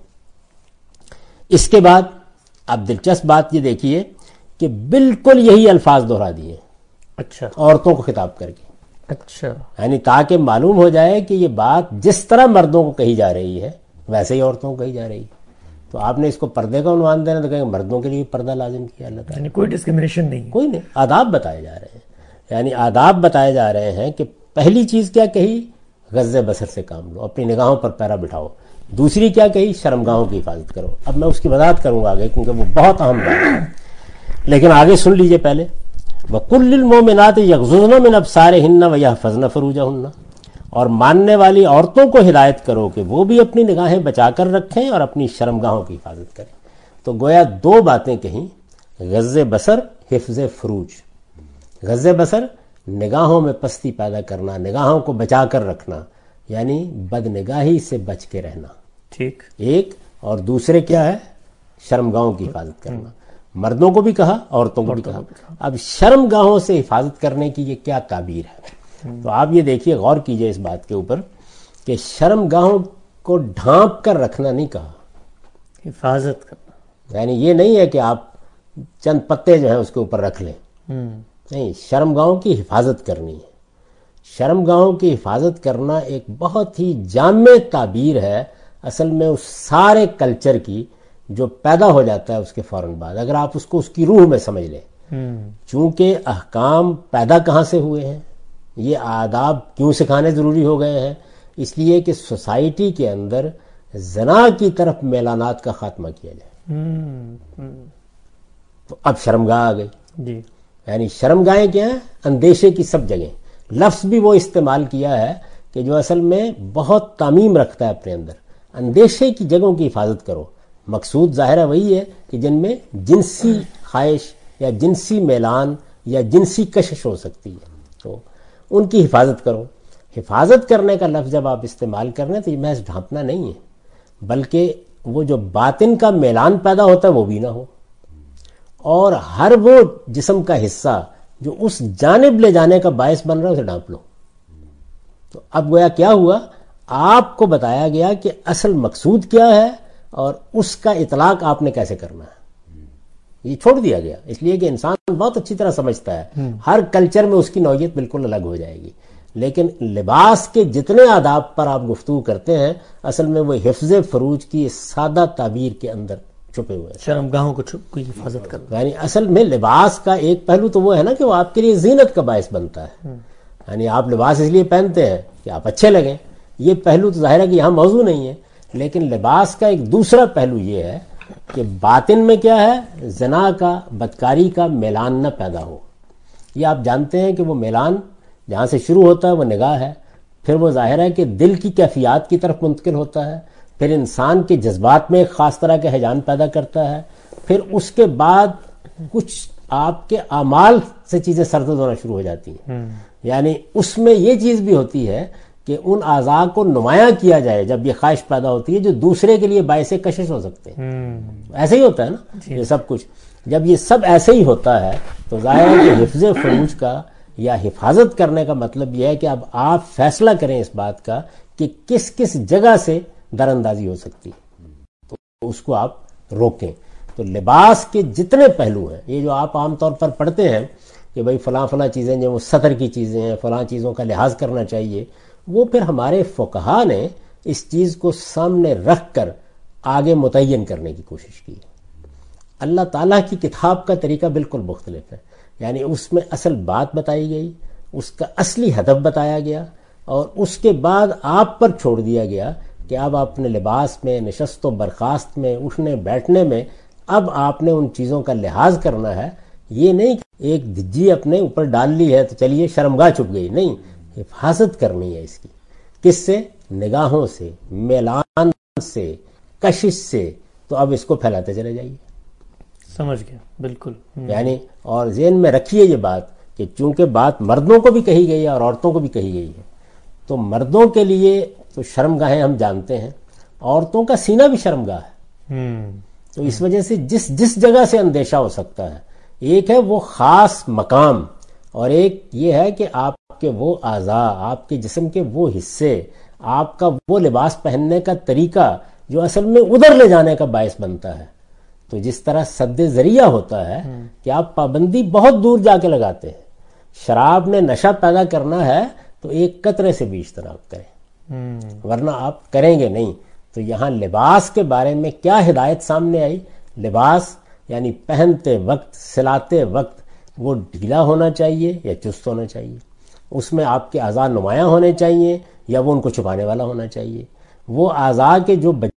اس کے بعد اب دلچسپ بات یہ دیکھیے کہ بالکل یہی الفاظ دہرا دیے. اچھا، عورتوں کو خطاب کر کے. اچھا، یعنی تاکہ معلوم ہو جائے کہ یہ بات جس طرح مردوں کو کہی جا رہی ہے ویسے ہی عورتوں کو کہی جا رہی ہے. تو آپ نے اس کو پردے کا عنوان دینا تو کہیں مردوں کے لیے پردہ لازم کیا اللہ تعالیٰ. یعنی کوئی ڈسکرمنیشن نہیں، کوئی نہیں. آداب بتائے جا رہے ہیں، یعنی آداب بتائے جا رہے ہیں کہ پہلی چیز کیا کہی؟ غض بصر سے کام لو، اپنی نگاہوں پر پیرا بٹھاؤ. دوسری کیا کہی؟ شرمگاہوں کی حفاظت کرو. اب میں اس کی وضاحت کروں گا آگے کیونکہ وہ بہت اہم بات ہے، لیکن آگے سن لیجئے پہلے. وَقُلْ لِلْمُؤْمِنَاتِ يَغْضُضْنَ مِنْ أَبْصَارِهِنَّ وَيَحْفَظْنَ فُرُوجَهُنَّ. اور ماننے والی عورتوں کو ہدایت کرو کہ وہ بھی اپنی نگاہیں بچا کر رکھیں اور اپنی شرمگاہوں کی حفاظت کریں. تو گویا دو باتیں کہیں، غض بصر، حفظ فروج. غض بصر نگاہوں میں پستی پیدا کرنا، نگاہوں کو بچا کر رکھنا، یعنی بد نگاہی سے بچ کے رہنا، ٹھیک ایک. اور دوسرے کیا ہے؟ شرمگاہوں کی حفاظت کرنا. مردوں کو بھی کہا، عورتوں کو بھی کہا. اب شرمگاہوں سے حفاظت کرنے کی یہ کیا تعبیر ہے؟ تو آپ یہ دیکھیے، غور کیجئے اس بات کے اوپر کہ شرمگاہوں کو ڈھانپ کر رکھنا نہیں کہا، حفاظت کرنا. یعنی یہ نہیں ہے کہ آپ چند پتے جو ہیں اس کے اوپر رکھ لیں، نہیں، شرمگاہوں کی حفاظت کرنی ہے. شرمگاہوں کی حفاظت کرنا ایک بہت ہی جامع تعبیر ہے اصل میں اس سارے کلچر کی جو پیدا ہو جاتا ہے اس کے فوراً بعد. اگر آپ اس کو اس کی روح میں سمجھ لیں، چونکہ احکام پیدا کہاں سے ہوئے ہیں، یہ آداب کیوں سکھانے ضروری ہو گئے ہیں، اس لیے کہ سوسائٹی کے اندر زنا کی طرف میلانات کا خاتمہ کیا جائے. تو اب شرمگاہ آ گئی. جی، یعنی شرمگاہیں کیا ہیں؟ اندیشے کی سب جگہیں. لفظ بھی وہ استعمال کیا ہے کہ جو اصل میں بہت تعمیم رکھتا ہے اپنے اندر. اندیشے کی جگہوں کی حفاظت کرو. مقصود ظاہر ہے وہی ہے کہ جن میں جنسی خواہش یا جنسی میلان یا جنسی کشش ہو سکتی ہے، تو ان کی حفاظت کرو. حفاظت کرنے کا لفظ جب آپ استعمال کر رہے ہیں تو یہ محض ڈھانپنا نہیں ہے، بلکہ وہ جو باطن کا میلان پیدا ہوتا ہے وہ بھی نہ ہو، اور ہر وہ جسم کا حصہ جو اس جانب لے جانے کا باعث بن رہا ہے اسے ڈھانپ لو. تو اب گویا کیا ہوا، آپ کو بتایا گیا کہ اصل مقصود کیا ہے اور اس کا اطلاق آپ نے کیسے کرنا ہے. یہ چھوڑ دیا گیا اس لیے کہ انسان بہت اچھی طرح سمجھتا ہے ہر کلچر میں اس کی نوعیت بالکل الگ ہو جائے گی، لیکن لباس کے جتنے آداب پر آپ گفتگو کرتے ہیں اصل میں وہ حفظ فروج کی سادہ تعبیر کے اندر چھپے ہوئے ہیں. شرمگاہوں کو چھپ کی حفاظت کرنا، یعنی اصل میں لباس کا ایک پہلو تو وہ ہے نا کہ وہ آپ کے لیے زینت کا باعث بنتا ہے. یعنی آپ لباس اس لیے پہنتے ہیں کہ آپ اچھے لگیں. یہ پہلو تو ظاہر ہے کہ یہاں موضوع نہیں ہے، لیکن لباس کا ایک دوسرا پہلو یہ ہے کہ باطن میں کیا ہے، زنا کا، بدکاری کا میلان نہ پیدا ہو. یہ آپ جانتے ہیں کہ وہ میلان جہاں سے شروع ہوتا ہے وہ نگاہ ہے، پھر وہ ظاہر ہے کہ دل کی کیفیات کی طرف منتقل ہوتا ہے، پھر انسان کے جذبات میں ایک خاص طرح کا ہیجان پیدا کرتا ہے، پھر اس کے بعد کچھ آپ کے اعمال سے چیزیں سرزد ہونا شروع ہو جاتی ہیں. یعنی اس میں یہ چیز بھی ہوتی ہے کہ ان اعضاء کو نمایاں کیا جائے جب یہ خواہش پیدا ہوتی ہے جو دوسرے کے لیے باعث کشش ہو سکتے ہیں. ایسے ہی ہوتا ہے نا یہ سب کچھ. جب یہ سب ایسے ہی ہوتا ہے تو ظاہر ہے کہ حفظ فروج کا یا حفاظت کرنے کا مطلب یہ ہے کہ اب آپ فیصلہ کریں اس بات کا کہ کس کس جگہ سے در اندازی ہو سکتی ہے، تو اس کو آپ روکیں. تو لباس کے جتنے پہلو ہیں، یہ جو آپ عام طور پر پڑھتے ہیں کہ بھئی فلاں فلاں چیزیں جو وہ سطر کی چیزیں ہیں، فلاں چیزوں کا لحاظ کرنا چاہیے، وہ پھر ہمارے فقہا نے اس چیز کو سامنے رکھ کر آگے متعین کرنے کی کوشش کی. اللہ تعالیٰ کی کتاب کا طریقہ بالکل مختلف ہے. یعنی اس میں اصل بات بتائی گئی، اس کا اصلی ہدف بتایا گیا، اور اس کے بعد آپ پر چھوڑ دیا گیا کہ اب اپنے لباس میں، نشست و برخاست میں، اٹھنے بیٹھنے میں اب آپ نے ان چیزوں کا لحاظ کرنا ہے. یہ نہیں کہ ایک دھجی اپنے اوپر ڈال لی ہے تو چلیے شرمگاہ چھپ گئی، نہیں، حفاظت کرنی ہے اس کی. کس سے؟ نگاہوں سے، میلان سے، کشش سے. تو اب اس کو پھیلاتے چلے جائیے. سمجھ گیا، بالکل. یعنی اور ذہن میں رکھیے یہ بات کہ چونکہ بات مردوں کو بھی کہی گئی ہے اور عورتوں کو بھی کہی گئی ہے، تو مردوں کے لیے تو شرمگاہیں ہم جانتے ہیں، عورتوں کا سینہ بھی شرمگاہ ہے. تو اس وجہ سے جس جس جگہ سے اندیشہ ہو سکتا ہے، ایک ہے وہ خاص مقام، اور ایک یہ ہے کہ آپ کے وہ اعضاء، آپ کے جسم کے وہ حصے، آپ کا وہ لباس پہننے کا طریقہ جو اصل میں ادھر لے جانے کا باعث بنتا ہے. تو جس طرح سد ذریعہ ہوتا ہے کہ آپ پابندی بہت دور جا کے لگاتے ہیں. شراب نے نشہ پیدا کرنا ہے تو ایک قطرے سے بھی اجتناب کریں، ورنہ آپ کریں گے نہیں. تو یہاں لباس کے بارے میں کیا ہدایت سامنے آئی؟ لباس یعنی پہنتے وقت، سلاتے وقت وہ ڈھیلا ہونا چاہیے یا چست ہونا چاہیے. اس میں آپ کے اعضاء نمایاں ہونے چاہیے یا وہ ان کو چھپانے والا ہونا چاہیے. وہ اعضاء کے جو